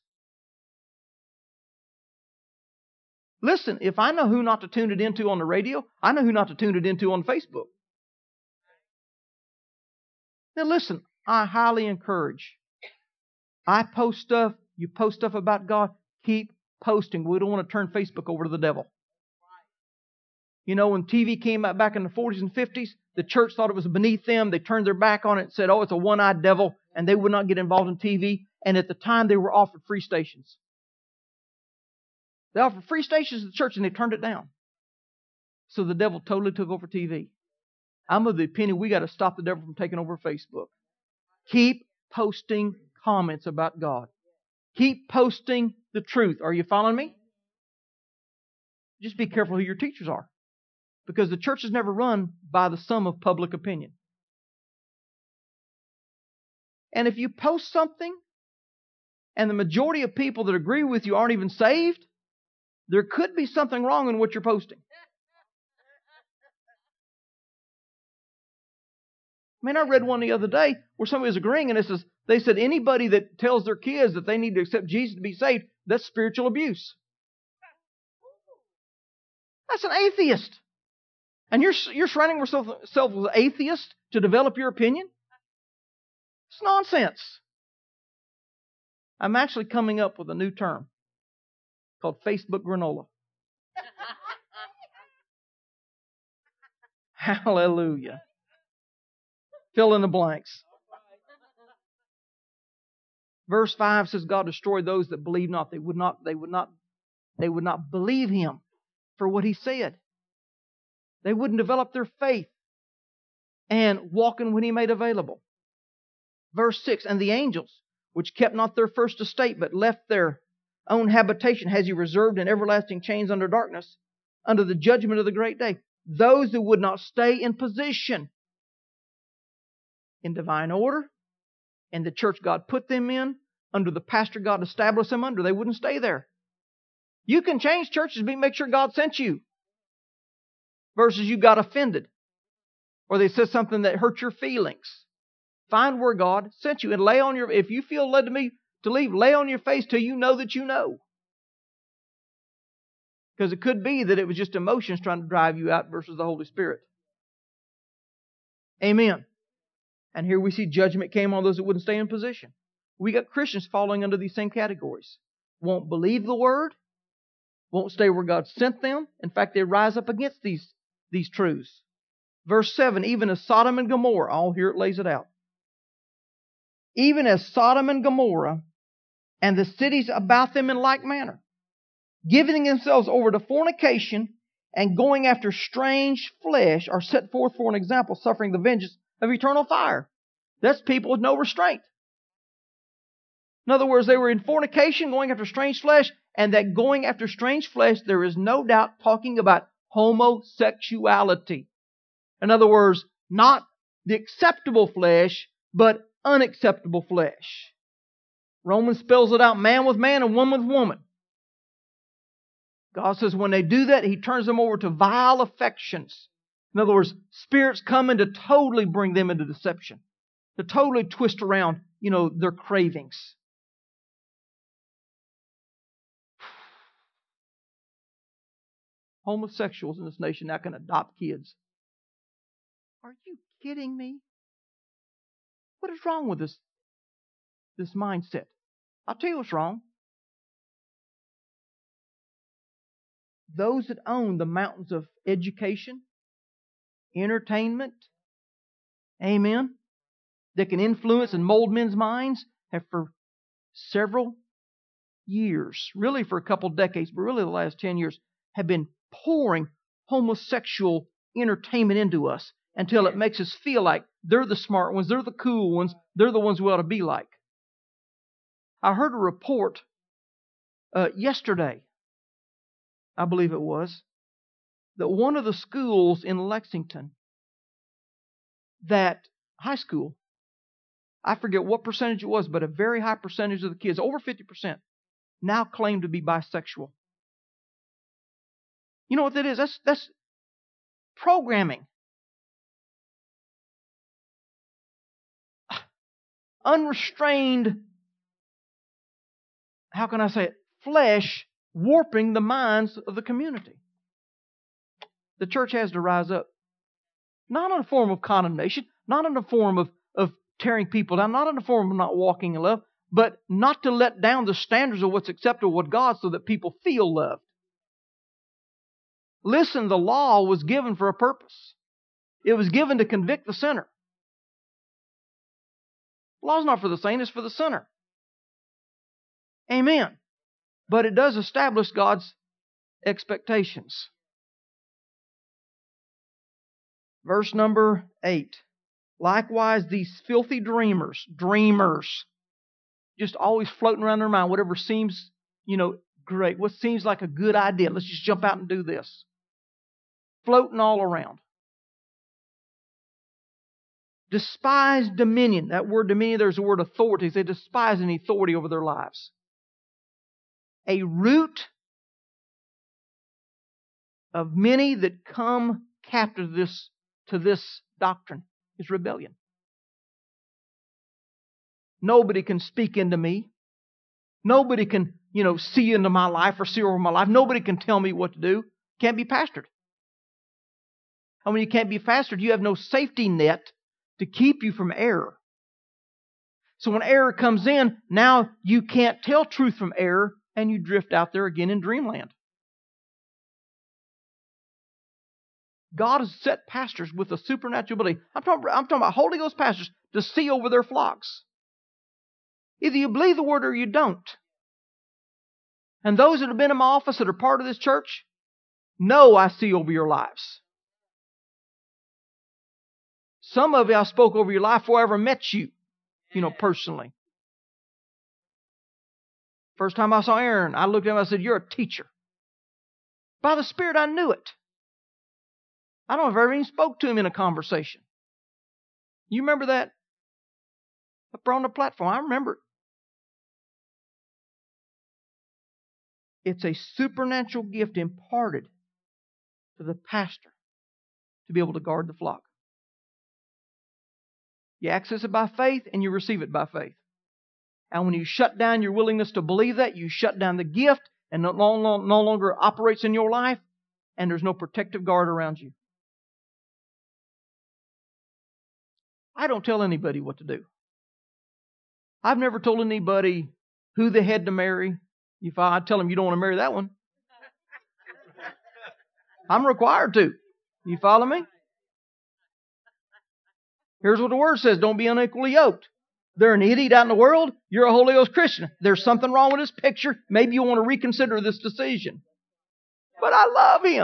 Listen, if I know who not to tune it into on the radio, I know who not to tune it into on Facebook. Now listen, I highly encourage. I post stuff, you post stuff about God, keep posting. We don't want to turn Facebook over to the devil. When TV came out back in the 40s and 50s, the church thought it was beneath them. They turned their back on it and said, oh, it's a one-eyed devil, and they would not get involved in TV. And at the time, they were offered free stations. They offered free stations to the church, and they turned it down. So the devil totally took over TV. I'm of the opinion we got to stop the devil from taking over Facebook. Keep posting comments about God. Keep posting the truth. Are you following me? Just be careful who your teachers are. Because the church is never run by the sum of public opinion. And if you post something and the majority of people that agree with you aren't even saved, there could be something wrong in what you're posting. I read one the other day where somebody was agreeing, and they said anybody that tells their kids that they need to accept Jesus to be saved, that's spiritual abuse. That's an atheist. And you're surrounding yourself with atheists to develop your opinion? It's nonsense. I'm actually coming up with a new term called Facebook granola. Hallelujah. Fill in the blanks. Verse 5 says God destroyed those that believe not. They would not believe Him for what He said. They wouldn't develop their faith and walk in what He made available. Verse 6, and the angels, which kept not their first estate, but left their own habitation, has He reserved in everlasting chains under darkness, under the judgment of the great day. Those who would not stay in position, in divine order, in the church God put them in, under the pastor God established them under, they wouldn't stay there. You can change churches, but make sure God sent you. Versus you got offended. Or they said something that hurt your feelings. Find where God sent you and lay on your, if you feel led to leave, lay on your face till you know that you know. Because it could be that it was just emotions trying to drive you out versus the Holy Spirit. Amen. And here we see judgment came on those that wouldn't stay in position. We got Christians falling under these same categories. Won't believe the Word. Won't stay where God sent them. In fact, they rise up against these truths. Verse 7, even as Sodom and Gomorrah, all here it lays it out. Even as Sodom and Gomorrah and the cities about them in like manner, giving themselves over to fornication and going after strange flesh, are set forth for an example, suffering the vengeance of eternal fire. That's people with no restraint. In other words, they were in fornication, going after strange flesh, and that going after strange flesh, there is no doubt talking about homosexuality. In other words, not the acceptable flesh, but unacceptable flesh. Romans spells it out, man with man and woman with woman. God says when they do that, He turns them over to vile affections. In other words, spirits come in to totally bring them into deception, to totally twist around, their cravings. Homosexuals in this nation now can adopt kids. Are you kidding me? What is wrong with this mindset? I'll tell you what's wrong. Those that own the mountains of education, entertainment, amen, that can influence and mold men's minds have for several years, really for a couple decades, but really the last 10 years, have been pouring homosexual entertainment into us until it makes us feel like they're the smart ones, they're the cool ones, they're the ones we ought to be like. I heard a report yesterday, I believe it was, that one of the schools in Lexington, that high school, I forget what percentage it was, but a very high percentage of the kids, over 50%, now claim to be bisexual. You know what that is? That's programming. Unrestrained, how can I say it? Flesh warping the minds of the community. The church has to rise up. Not in a form of condemnation, not in a form of tearing people down, not in a form of not walking in love, but not to let down the standards of what's acceptable with God so that people feel loved. Listen, the law was given for a purpose. It was given to convict the sinner. The law's not for the saint, it's for the sinner. Amen. But it does establish God's expectations. Verse number 8. Likewise, these filthy dreamers, just always floating around their mind, whatever seems, great, what seems like a good idea. Let's just jump out and do this. Floating all around. Despise dominion. That word dominion, there's the word authority. They despise any authority over their lives. A root of many that come captive to this doctrine is rebellion. Nobody can speak into me. Nobody can, see into my life or see over my life. Nobody can tell me what to do. Can't be pastored. And when you can't be pastored, you have no safety net to keep you from error. So when error comes in, now you can't tell truth from error, and you drift out there again in dreamland. God has set pastors with a supernatural ability. I'm talking about Holy Ghost pastors to see over their flocks. Either you believe the word or you don't. And those that have been in my office that are part of this church know I see over your lives. Some of you I spoke over your life before I ever met you, personally. First time I saw Aaron, I looked at him and I said, "You're a teacher." By the Spirit, I knew it. I don't know if I ever even spoke to him in a conversation. You remember that? Up on the platform. I remember it. It's a supernatural gift imparted to the pastor to be able to guard the flock. You access it by faith and you receive it by faith. And when you shut down your willingness to believe that, you shut down the gift and no longer operates in your life, and there's no protective guard around you. I don't tell anybody what to do. I've never told anybody who they had to marry. If I tell them you don't want to marry that one, I'm required to. You follow me? Here's what the Word says. Don't be unequally yoked. They're an idiot out in the world. You're a Holy Ghost Christian. There's something wrong with this picture. Maybe you want to reconsider this decision. But I love him.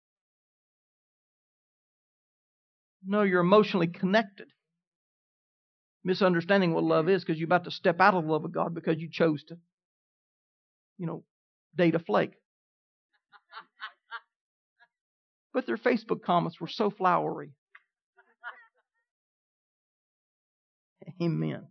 No, you're emotionally connected. Misunderstanding what love is because you're about to step out of the love of God because you chose to, date a flake. But their Facebook comments were so flowery. Amen.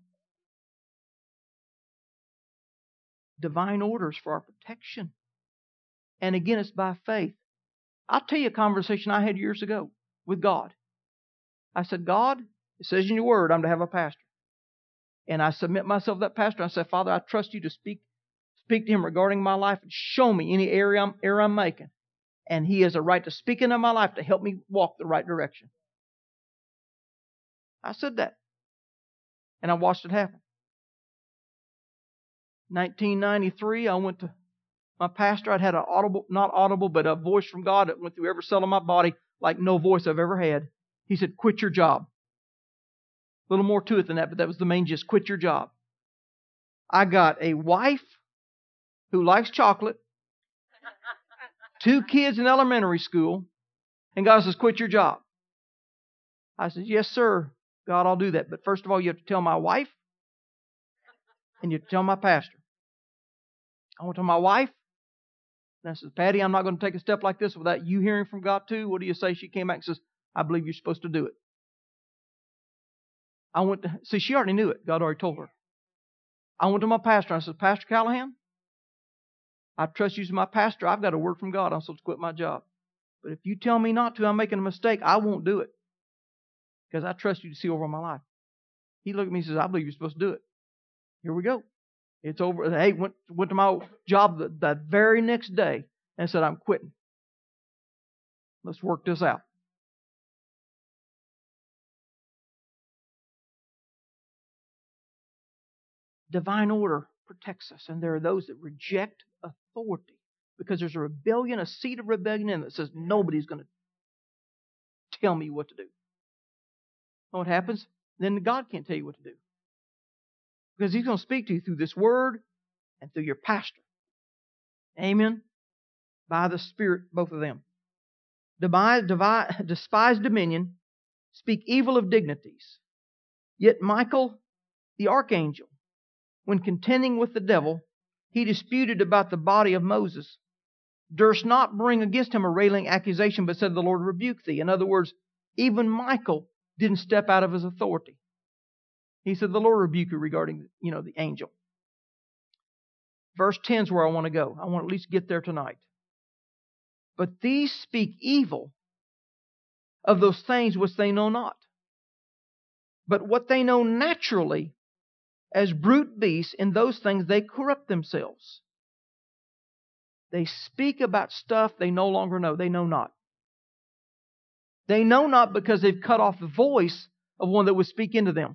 Divine orders for our protection. And again, it's by faith. I'll tell you a conversation I had years ago with God. I said, God, it says in your word I'm to have a pastor. And I submit myself to that pastor. I said, Father, I trust you to speak to him regarding my life and show me any error I'm making. And he has a right to speak into my life to help me walk the right direction. I said that. And I watched it happen. 1993, I went to my pastor. I'd had a voice from God that went through every cell of my body like no voice I've ever had. He said, quit your job. A little more to it than that, but that was the main gist. Quit your job. I got a wife who likes chocolate, 2 kids in elementary school, and God says, quit your job. I said, yes, sir. God, I'll do that. But first of all, you have to tell my wife, and you have to tell my pastor. I went to my wife, and I said, Patty, I'm not going to take a step like this without you hearing from God too. What do you say? She came back and says, I believe you're supposed to do it. She already knew it. God already told her. I went to my pastor, and I said, Pastor Callahan, I trust you as my pastor. I've got a word from God. I'm supposed to quit my job. But if you tell me not to, I'm making a mistake. I won't do it. Because I trust you to see over my life. He looked at me and says, I believe you're supposed to do it. Here we go. It's over. Hey, went to my job that very next day and said, I'm quitting. Let's work this out. Divine order protects us. And there are those that reject authority because there's a rebellion, a seed of rebellion in it that says nobody's going to tell me what to do. You know what happens? Then God can't tell you what to do. Because He's going to speak to you through this word and through your pastor. Amen? By the Spirit, both of them. Despise dominion, speak evil of dignities. Yet Michael, the archangel, when contending with the devil, he disputed about the body of Moses, durst not bring against him a railing accusation, but said, the Lord rebuke thee. In other words, even Michael didn't step out of his authority. He said, the Lord rebuke you regarding, the angel. Verse 10 is where I want to go. I want to at least get there tonight. But these speak evil of those things which they know not. But what they know naturally, as brute beasts, in those things they corrupt themselves. They speak about stuff they no longer know. They know not. They know not because they've cut off the voice of one that would speak into them.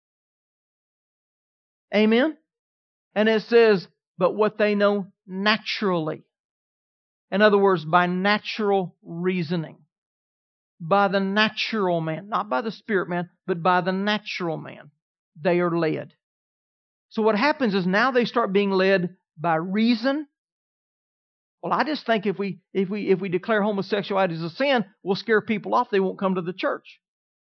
Amen? And it says, but what they know naturally. In other words, by natural reasoning. By the natural man. Not by the spirit man, but by the natural man. They are led. So what happens is now they start being led by reason. Well, I just think if we declare homosexuality as a sin, we'll scare people off. They won't come to the church.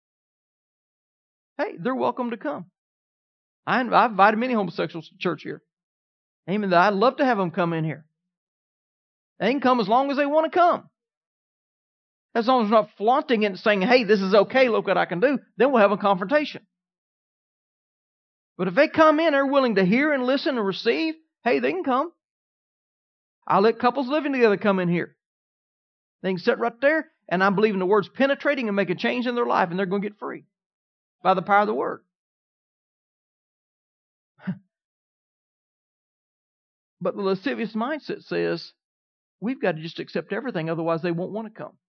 Hey, they're welcome to come. I've invited many homosexuals to church here. Amen. I'd love to have them come in here. They can come as long as they want to come. As long as they're not flaunting it and saying, hey, this is okay, look what I can do, then we'll have a confrontation. But if they come in, they're willing to hear and listen and receive, hey, they can come. I let couples living together come in here. They can sit right there, and I'm believing the Word's penetrating and make a change in their life, and they're going to get free by the power of the Word. But the lascivious mindset says, we've got to just accept everything, otherwise they won't want to come.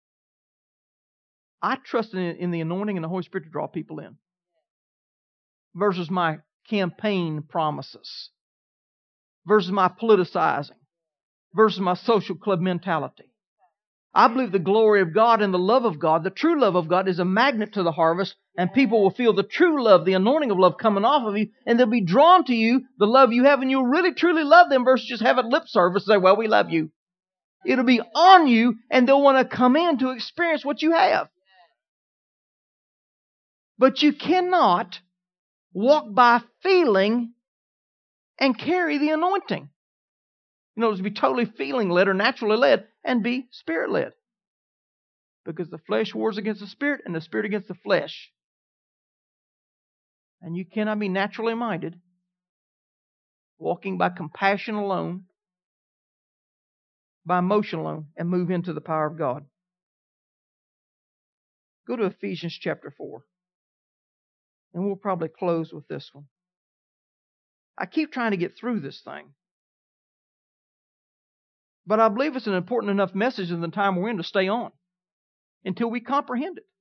I trust in the anointing and the Holy Spirit to draw people in versus my campaign promises, versus my politicizing, versus my social club mentality. I believe the glory of God and the love of God, the true love of God, is a magnet to the harvest, and people will feel the true love, the anointing of love coming off of you, and they'll be drawn to you, the love you have, and you'll really truly love them versus just have a lip service and say, well, we love you. It'll be on you, and they'll want to come in to experience what you have. But you cannot walk by feeling and carry the anointing. You know, to be totally feeling-led or naturally led and be Spirit-led. Because the flesh wars against the Spirit and the Spirit against the flesh. And you cannot be naturally minded, walking by compassion alone, by emotion alone, and move into the power of God. Go to Ephesians chapter 4. And we'll probably close with this one. I keep trying to get through this thing. But I believe it's an important enough message in the time we're in to stay on until we comprehend it.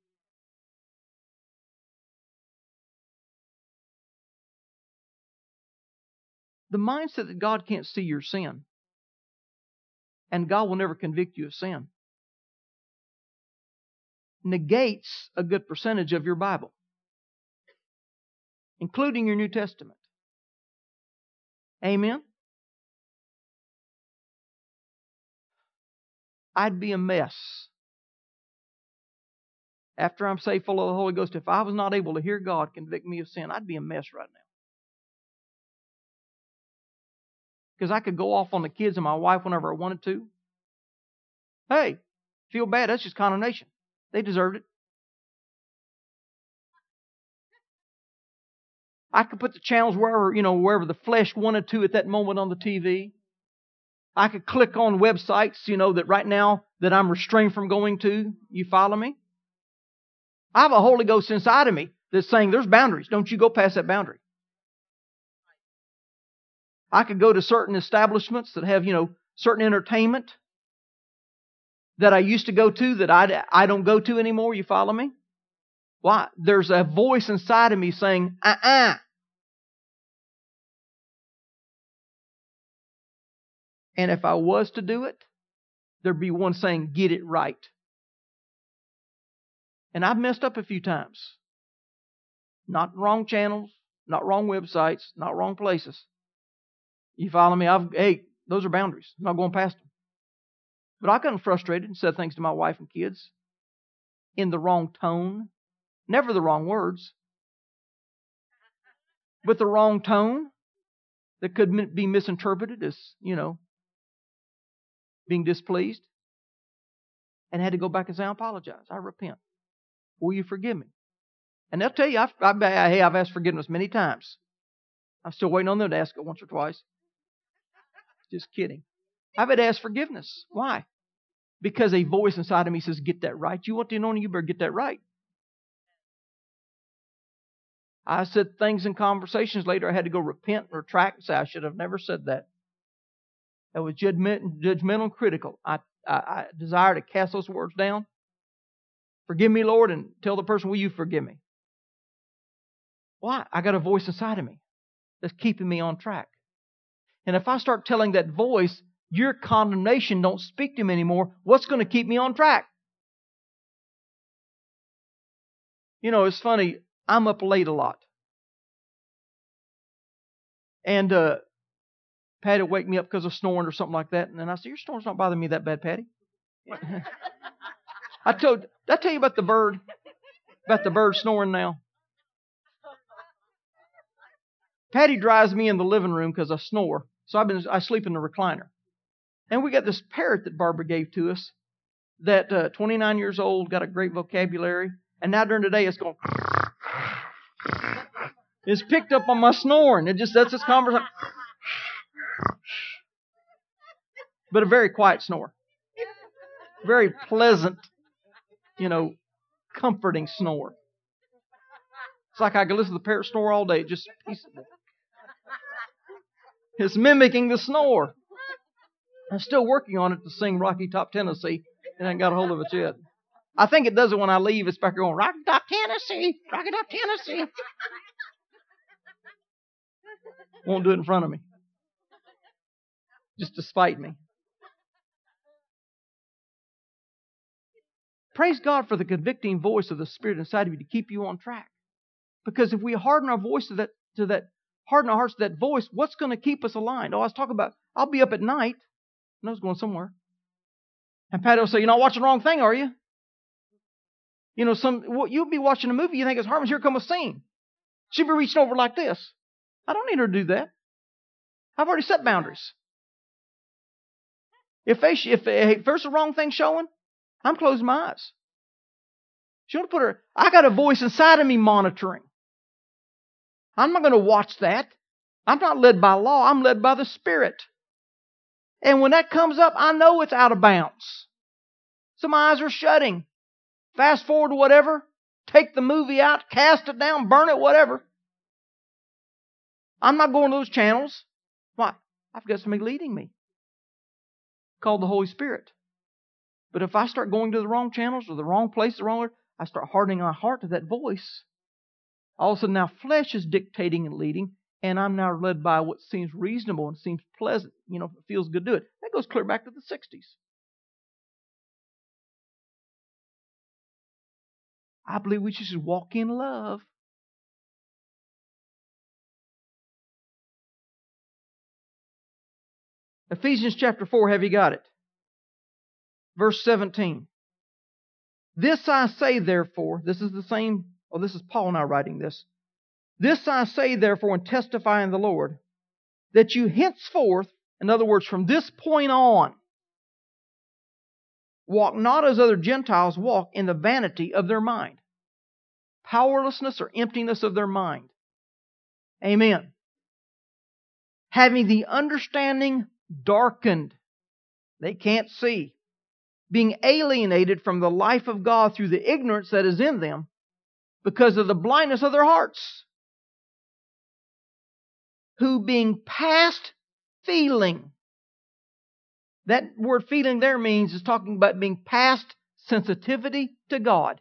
The mindset that God can't see your sin and God will never convict you of sin negates a good percentage of your Bible, including your New Testament. Amen? I'd be a mess. After I'm saved full of the Holy Ghost, if I was not able to hear God convict me of sin, I'd be a mess right now. Because I could go off on the kids and my wife whenever I wanted to. Hey, feel bad, that's just condemnation. They deserved it. I could put the channels wherever the flesh wanted to at that moment on the TV. I could click on websites, that right now that I'm restrained from going to. You follow me? I have a Holy Ghost inside of me that's saying there's boundaries. Don't you go past that boundary. I could go to certain establishments that have, certain entertainment that I used to go to that I don't go to anymore. You follow me? Why? There's a voice inside of me saying, And if I was to do it, there'd be one saying, get it right. And I've messed up a few times. Not wrong channels, not wrong websites, not wrong places. You follow me? Those are boundaries. I'm not going past them. But I got frustrated and said things to my wife and kids in the wrong tone. Never the wrong words. But the wrong tone that could be misinterpreted as, being displeased. And had to go back and say, I apologize. I repent. Will you forgive me? And they'll tell you, I've asked forgiveness many times. I'm still waiting on them to ask it once or twice. Just kidding. I've had to ask forgiveness. Why? Because a voice inside of me says, get that right. You want the anointing, you better get that right. I said things in conversations later. I had to go repent and retract and say, I should have never said that. That was judgmental and critical. I desire to cast those words down. Forgive me, Lord, and tell the person, will you forgive me? Why? I got a voice inside of me that's keeping me on track. And if I start telling that voice, your condemnation don't speak to me anymore, what's going to keep me on track? It's funny. I'm up late a lot. And Patty would wake me up because of snoring or something like that. And then I said, your snoring's not bothering me that bad, Patty. Did I tell you about the bird? About the bird snoring now? Patty drives me in the living room because I snore. So I sleep in the recliner. And we got this parrot that Barbara gave to us that 29 years old, got a great vocabulary. And now during the day it's going... It's picked up on my snoring. That's its conversation. but a very quiet snore. Very pleasant, comforting snore. It's like I could listen to the parrot snore all day, just peaceable. It's mimicking the snore. I'm still working on it to sing Rocky Top Tennessee, and I ain't got a hold of it yet. I think it does it when I leave. It's back here going, Rocky Top Tennessee, Rocky Top Tennessee. Won't do it in front of me. Just to spite me. Praise God for the convicting voice of the Spirit inside of you to keep you on track. Because if we harden our voice harden our hearts to that voice, what's going to keep us aligned? Oh, I was talking about, I'll be up at night. And I was going somewhere. And Patty will say, you're not watching the wrong thing, are you? You'll be watching a movie, you think it's harmless, here come a scene. She'll be reaching over like this. I don't need her to do that. I've already set boundaries. If there's the wrong thing showing, I'm closing my eyes. I got a voice inside of me monitoring. I'm not going to watch that. I'm not led by law. I'm led by the Spirit. And when that comes up, I know it's out of bounds. So my eyes are shutting. Fast forward to whatever. Take the movie out. Cast it down. Burn it. Whatever. I'm not going to those channels. Why? I've got somebody leading me. Called the Holy Spirit. But if I start going to the wrong channels or the wrong place, I start hardening my heart to that voice. All of a sudden now flesh is dictating and leading, and I'm now led by what seems reasonable and seems pleasant. It feels good to do it. That goes clear back to the 60s. I believe we should walk in love. Ephesians chapter 4, have you got it? Verse 17. This I say therefore, this is Paul now writing this. This I say therefore and testify in the Lord, that you henceforth, in other words, from this point on, walk not as other Gentiles walk in the vanity of their mind. Powerlessness or emptiness of their mind. Amen. Having the understanding darkened. They can't see. Being alienated from the life of God through the ignorance that is in them because of the blindness of their hearts. Who being past feeling. That word feeling there is talking about being past sensitivity to God.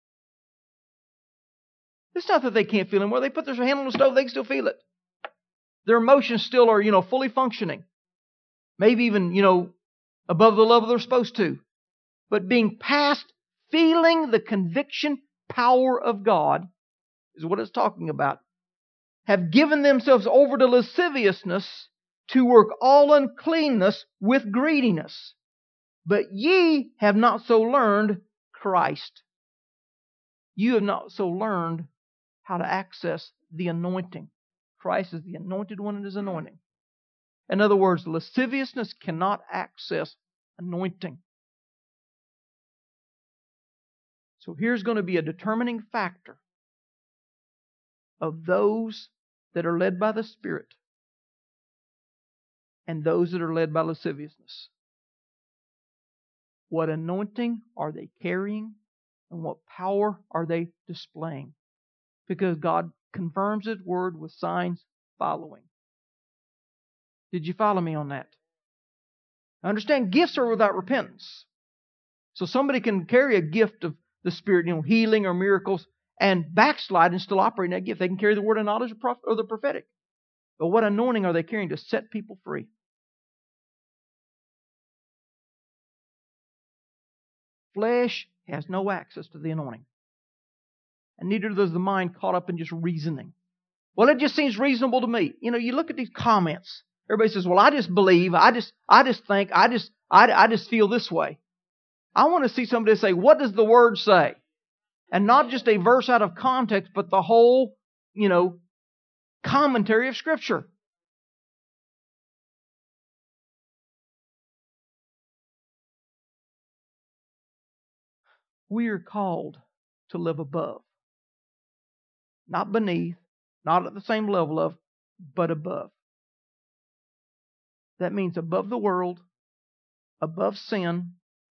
It's not that they can't feel Him. Where they put their hand on the stove, they can still feel it. Their emotions still are, fully functioning. Maybe even, above the level they're supposed to. But being past feeling the conviction power of God is what it's talking about. Have given themselves over to lasciviousness to work all uncleanness with greediness. But ye have not so learned Christ. You have not so learned how to access the anointing. Christ is the anointed one in His anointing. In other words, lasciviousness cannot access anointing. So here's going to be a determining factor of those that are led by the Spirit and those that are led by lasciviousness. What anointing are they carrying and what power are they displaying? Because God confirms His word with signs following. Did you follow me on that? Understand, gifts are without repentance. So somebody can carry a gift of the Spirit, healing or miracles, and backslide and still operate in that gift. They can carry the word of knowledge or the prophetic. But what anointing are they carrying to set people free? Flesh has no access to the anointing. And neither does the mind caught up in just reasoning. Well, it just seems reasonable to me. You look at these comments. Everybody says, well, I just believe, I just think, I just feel this way. I want to see somebody say, what does the Word say? And not just a verse out of context, but the whole, commentary of Scripture. We are called to live above. Not beneath, not at the same level of, but above. That means above the world, above sin,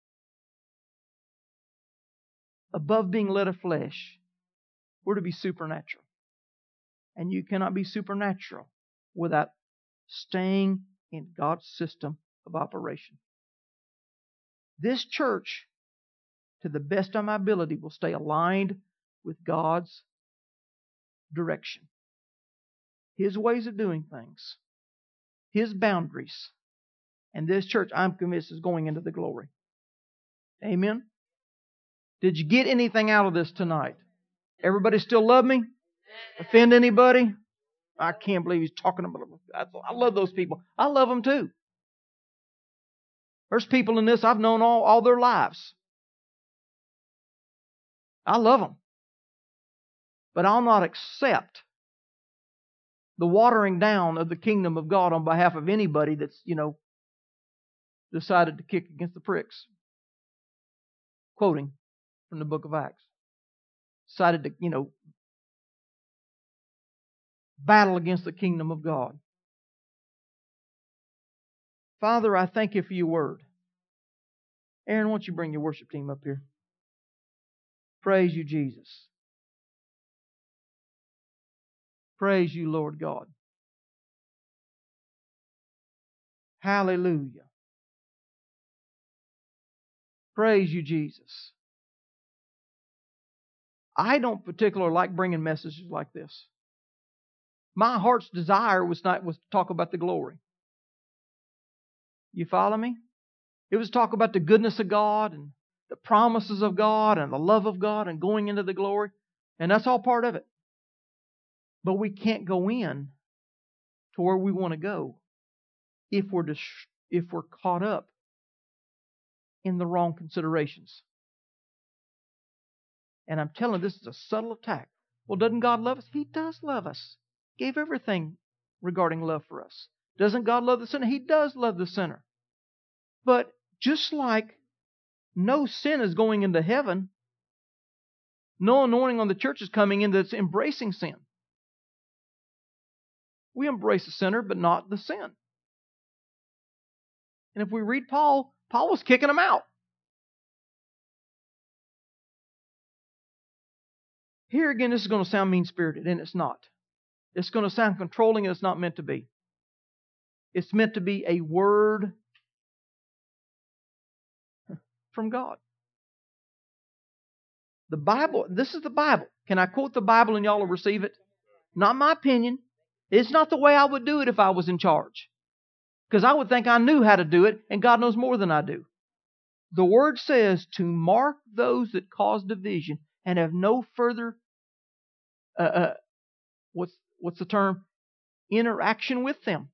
above being led of flesh. We're to be supernatural. And you cannot be supernatural without staying in God's system of operation. This church, to the best of my ability, will stay aligned with God's direction. His ways of doing things. His boundaries. And this church, I'm convinced, is going into the glory. Amen? Did you get anything out of this tonight? Everybody still love me? Offend anybody? I can't believe he's talking about it. I love those people. I love them too. There's people in this I've known all their lives. I love them. But I'll not accept the watering down of the kingdom of God on behalf of anybody that's, decided to kick against the pricks. Quoting from the book of Acts. Decided to, battle against the kingdom of God. Father, I thank you for your word. Aaron, why don't you bring your worship team up here? Praise you, Jesus. Praise you, Lord God. Hallelujah. Praise you, Jesus. I don't particularly like bringing messages like this. My heart's desire was to talk about the glory. You follow me? It was to talk about the goodness of God and the promises of God and the love of God and going into the glory. And that's all part of it. But we can't go in to where we want to go if we're caught up in the wrong considerations. And I'm telling you, this is a subtle attack. Well, doesn't God love us? He does love us. Gave everything regarding love for us. Doesn't God love the sinner? He does love the sinner. But just like no sin is going into heaven, no anointing on the church is coming in that's embracing sin. We embrace the sinner, but not the sin. And if we read Paul was kicking them out. Here again, this is going to sound mean-spirited, and it's not. It's going to sound controlling, and it's not meant to be. It's meant to be a word from God. The Bible, this is the Bible. Can I quote the Bible and y'all will receive it? Not my opinion. It's not the way I would do it if I was in charge. Because I would think I knew how to do it, and God knows more than I do. The Word says to mark those that cause division and have no further, what's the term? Interaction with them.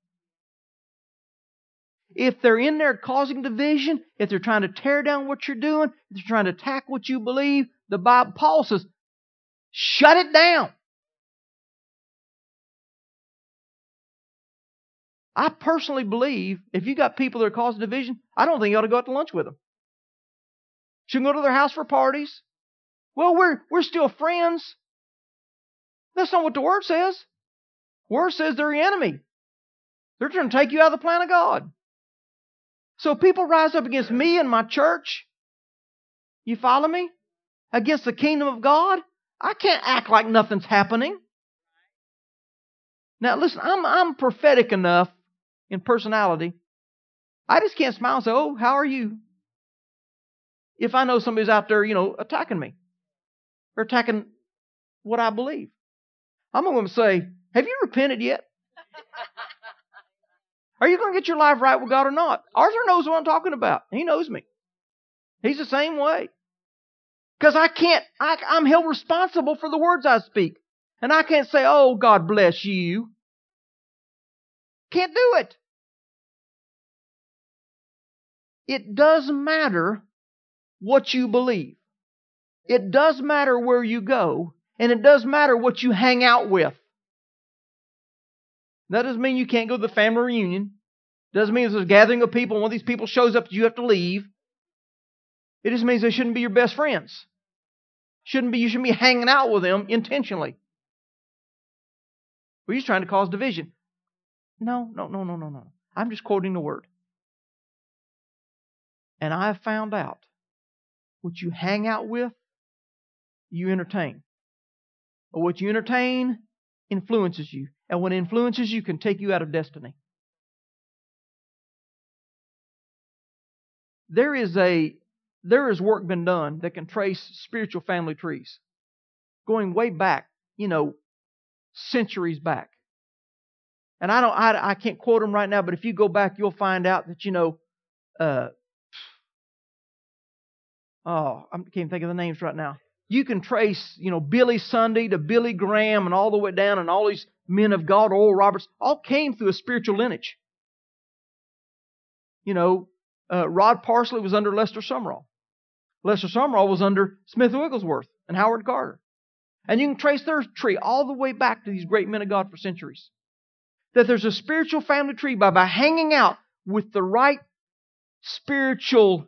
If they're in there causing division, if they're trying to tear down what you're doing, if they're trying to attack what you believe, Paul says, shut it down. I personally believe if you got people that are causing division, I don't think you ought to go out to lunch with them. Shouldn't go to their house for parties. Well, we're still friends. That's not what the Word says. The Word says they're your enemy. They're trying to take you out of the plan of God. So people rise up against me and my church. You follow me? Against the kingdom of God. I can't act like nothing's happening. Now listen, I'm prophetic enough in personality. I just can't smile and say, oh, how are you? If I know somebody's out there, attacking me. Or attacking what I believe. I'm going to say, have you repented yet? Are you going to get your life right with God or not? Arthur knows what I'm talking about. He knows me. He's the same way. Because I'm held responsible for the words I speak. And I can't say, oh, God bless you. Can't do it. It does matter what you believe. It does matter where you go. And it does matter what you hang out with. That doesn't mean you can't go to the family reunion. Doesn't mean there's a gathering of people and one of these people shows up that you have to leave. It just means they shouldn't be your best friends. You shouldn't be hanging out with them intentionally. We're just trying to cause division. No. I'm just quoting the Word. And I have found out what you hang out with, you entertain. Or what you entertain influences you. And what influences you can take you out of destiny. There is work been done that can trace spiritual family trees. Going way back, centuries back. And I can't quote them right now, but if you go back, you'll find out that, I can't think of the names right now. You can trace, Billy Sunday to Billy Graham and all the way down, and all these men of God, Oral Roberts, all came through a spiritual lineage. Rod Parsley was under Lester Sumrall. Lester Sumrall was under Smith Wigglesworth and Howard Carter. And you can trace their tree all the way back to these great men of God for centuries. That there's a spiritual family tree by hanging out with the right spiritual,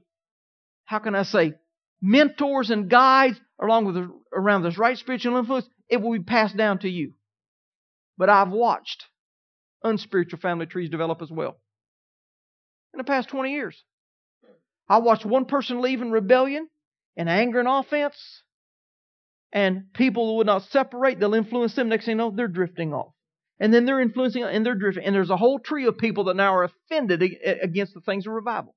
mentors and guides around this right spiritual influence, it will be passed down to you. But I've watched unspiritual family trees develop as well. In the past 20 years. I watched one person leave in rebellion and anger and offense. And people who would not separate, they'll influence them. Next thing you know, they're drifting off. And then they're influencing and they're drifting. And there's a whole tree of people that now are offended against the things of revival.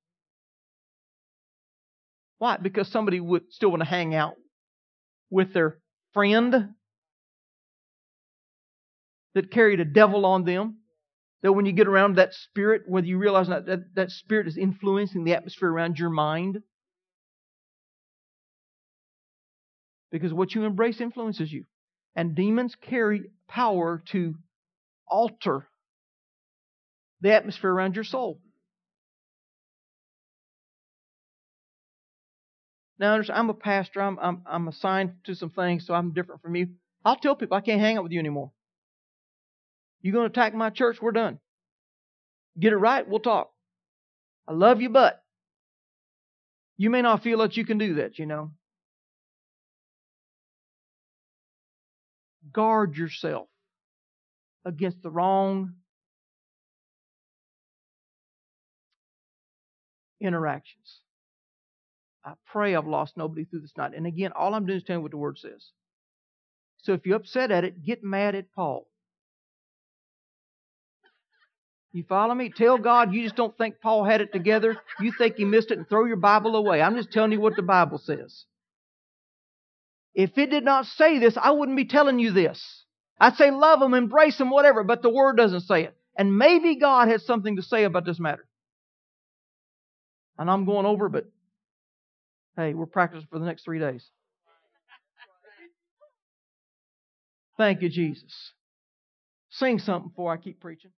Why? Because somebody would still want to hang out with their friend that carried a devil on them. That when you get around that spirit, whether you realize that spirit is influencing the atmosphere around your mind. Because what you embrace influences you. And demons carry power to alter the atmosphere around your soul. Now, I'm a pastor. I'm assigned to some things, so I'm different from you. I'll tell people I can't hang out with you anymore. You're going to attack my church? We're done. Get it right? We'll talk. I love you, but you may not feel that you can do that, Guard yourself against the wrong interactions. I pray I've lost nobody through this night. And again, all I'm doing is telling you what the Word says. So if you're upset at it, get mad at Paul. You follow me? Tell God you just don't think Paul had it together. You think he missed it and throw your Bible away. I'm just telling you what the Bible says. If it did not say this, I wouldn't be telling you this. I'd say love them, embrace them, whatever, but the Word doesn't say it. And maybe God has something to say about this matter. And I'm going over, but hey, we're practicing for the next 3 days. Thank you, Jesus. Sing something before I keep preaching.